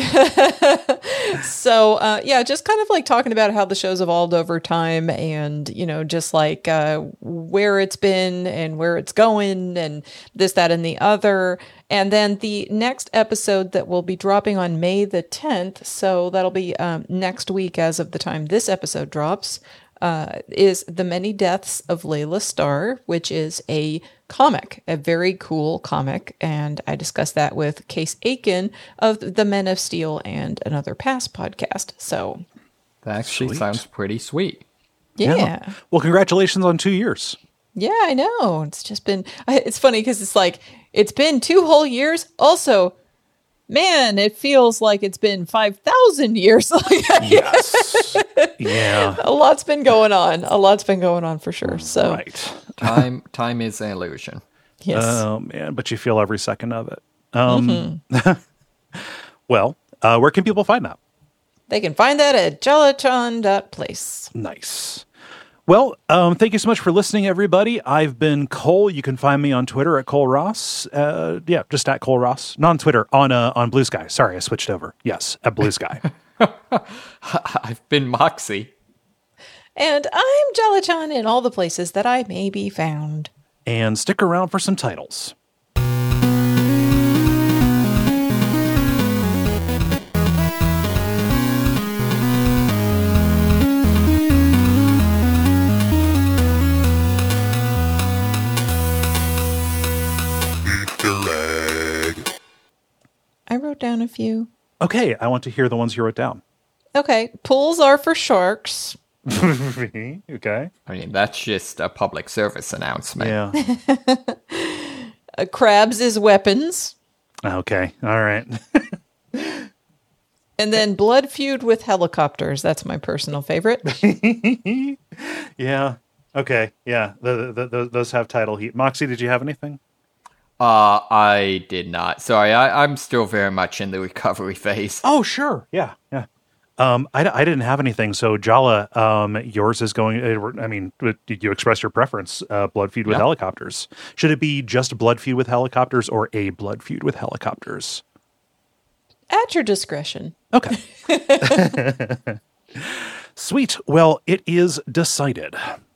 So, uh, yeah, just kind of like talking about how the show's evolved over time and, you know, just like uh, where it's been and where it's going and this, that, and the other. And then the next episode that will be dropping on May the tenth, so that'll be um, next week as of the time this episode drops, uh, is The Many Deaths of Layla Starr, which is a comic, a very cool comic. And I discussed that with Case Aiken of the Men of Steel and Another Pass podcast. So,
That actually
Sweet.
sounds pretty sweet.
yeah. yeah.
Well, congratulations on two years.
Yeah, I know. It's just been, I- it's funny because it's like, it's been two whole years. Also, man, it feels like it's been five thousand years.
Yes. Yeah.
A lot's been going on. A lot's been going on for sure. So,
Right.
Time time is an illusion.
yes.
Oh, man. But you feel every second of it. Um, well, uh, where can people find that?
They can find that at jalachon dot place.
Nice. Well, um, thank you so much for listening, everybody. I've been Cole. You can find me on Twitter at Cole Ross. Uh, yeah, just at Cole Ross. Not on Twitter, on uh, on Blue Sky. Sorry, I switched over. Yes, at Blue Sky.
I've been Moxie.
And I'm Jala-chan in all the places that I may be found.
And stick around for some titles.
I wrote down a few.
Okay, I want to hear the ones you wrote down.
Okay, pools are for sharks.
Okay.
I mean, that's just a public service announcement.
Yeah.
Uh, crabs is weapons.
Okay. All right.
And then blood feud with helicopters. That's my personal favorite.
Yeah. Okay. Yeah. The, the, the, those have title heat. Moxie, did you have anything?
Uh, I did not. Sorry, I, I'm still very much in the recovery phase.
Oh, sure. Yeah. Yeah. Um, I, I didn't have anything. So Jala, um, yours is going, I mean, did you express your preference? Uh, blood feud with
Yeah.
helicopters. Should it be just blood feud with helicopters or a blood feud with helicopters?
At your discretion.
Okay. Sweet. Well, it is decided.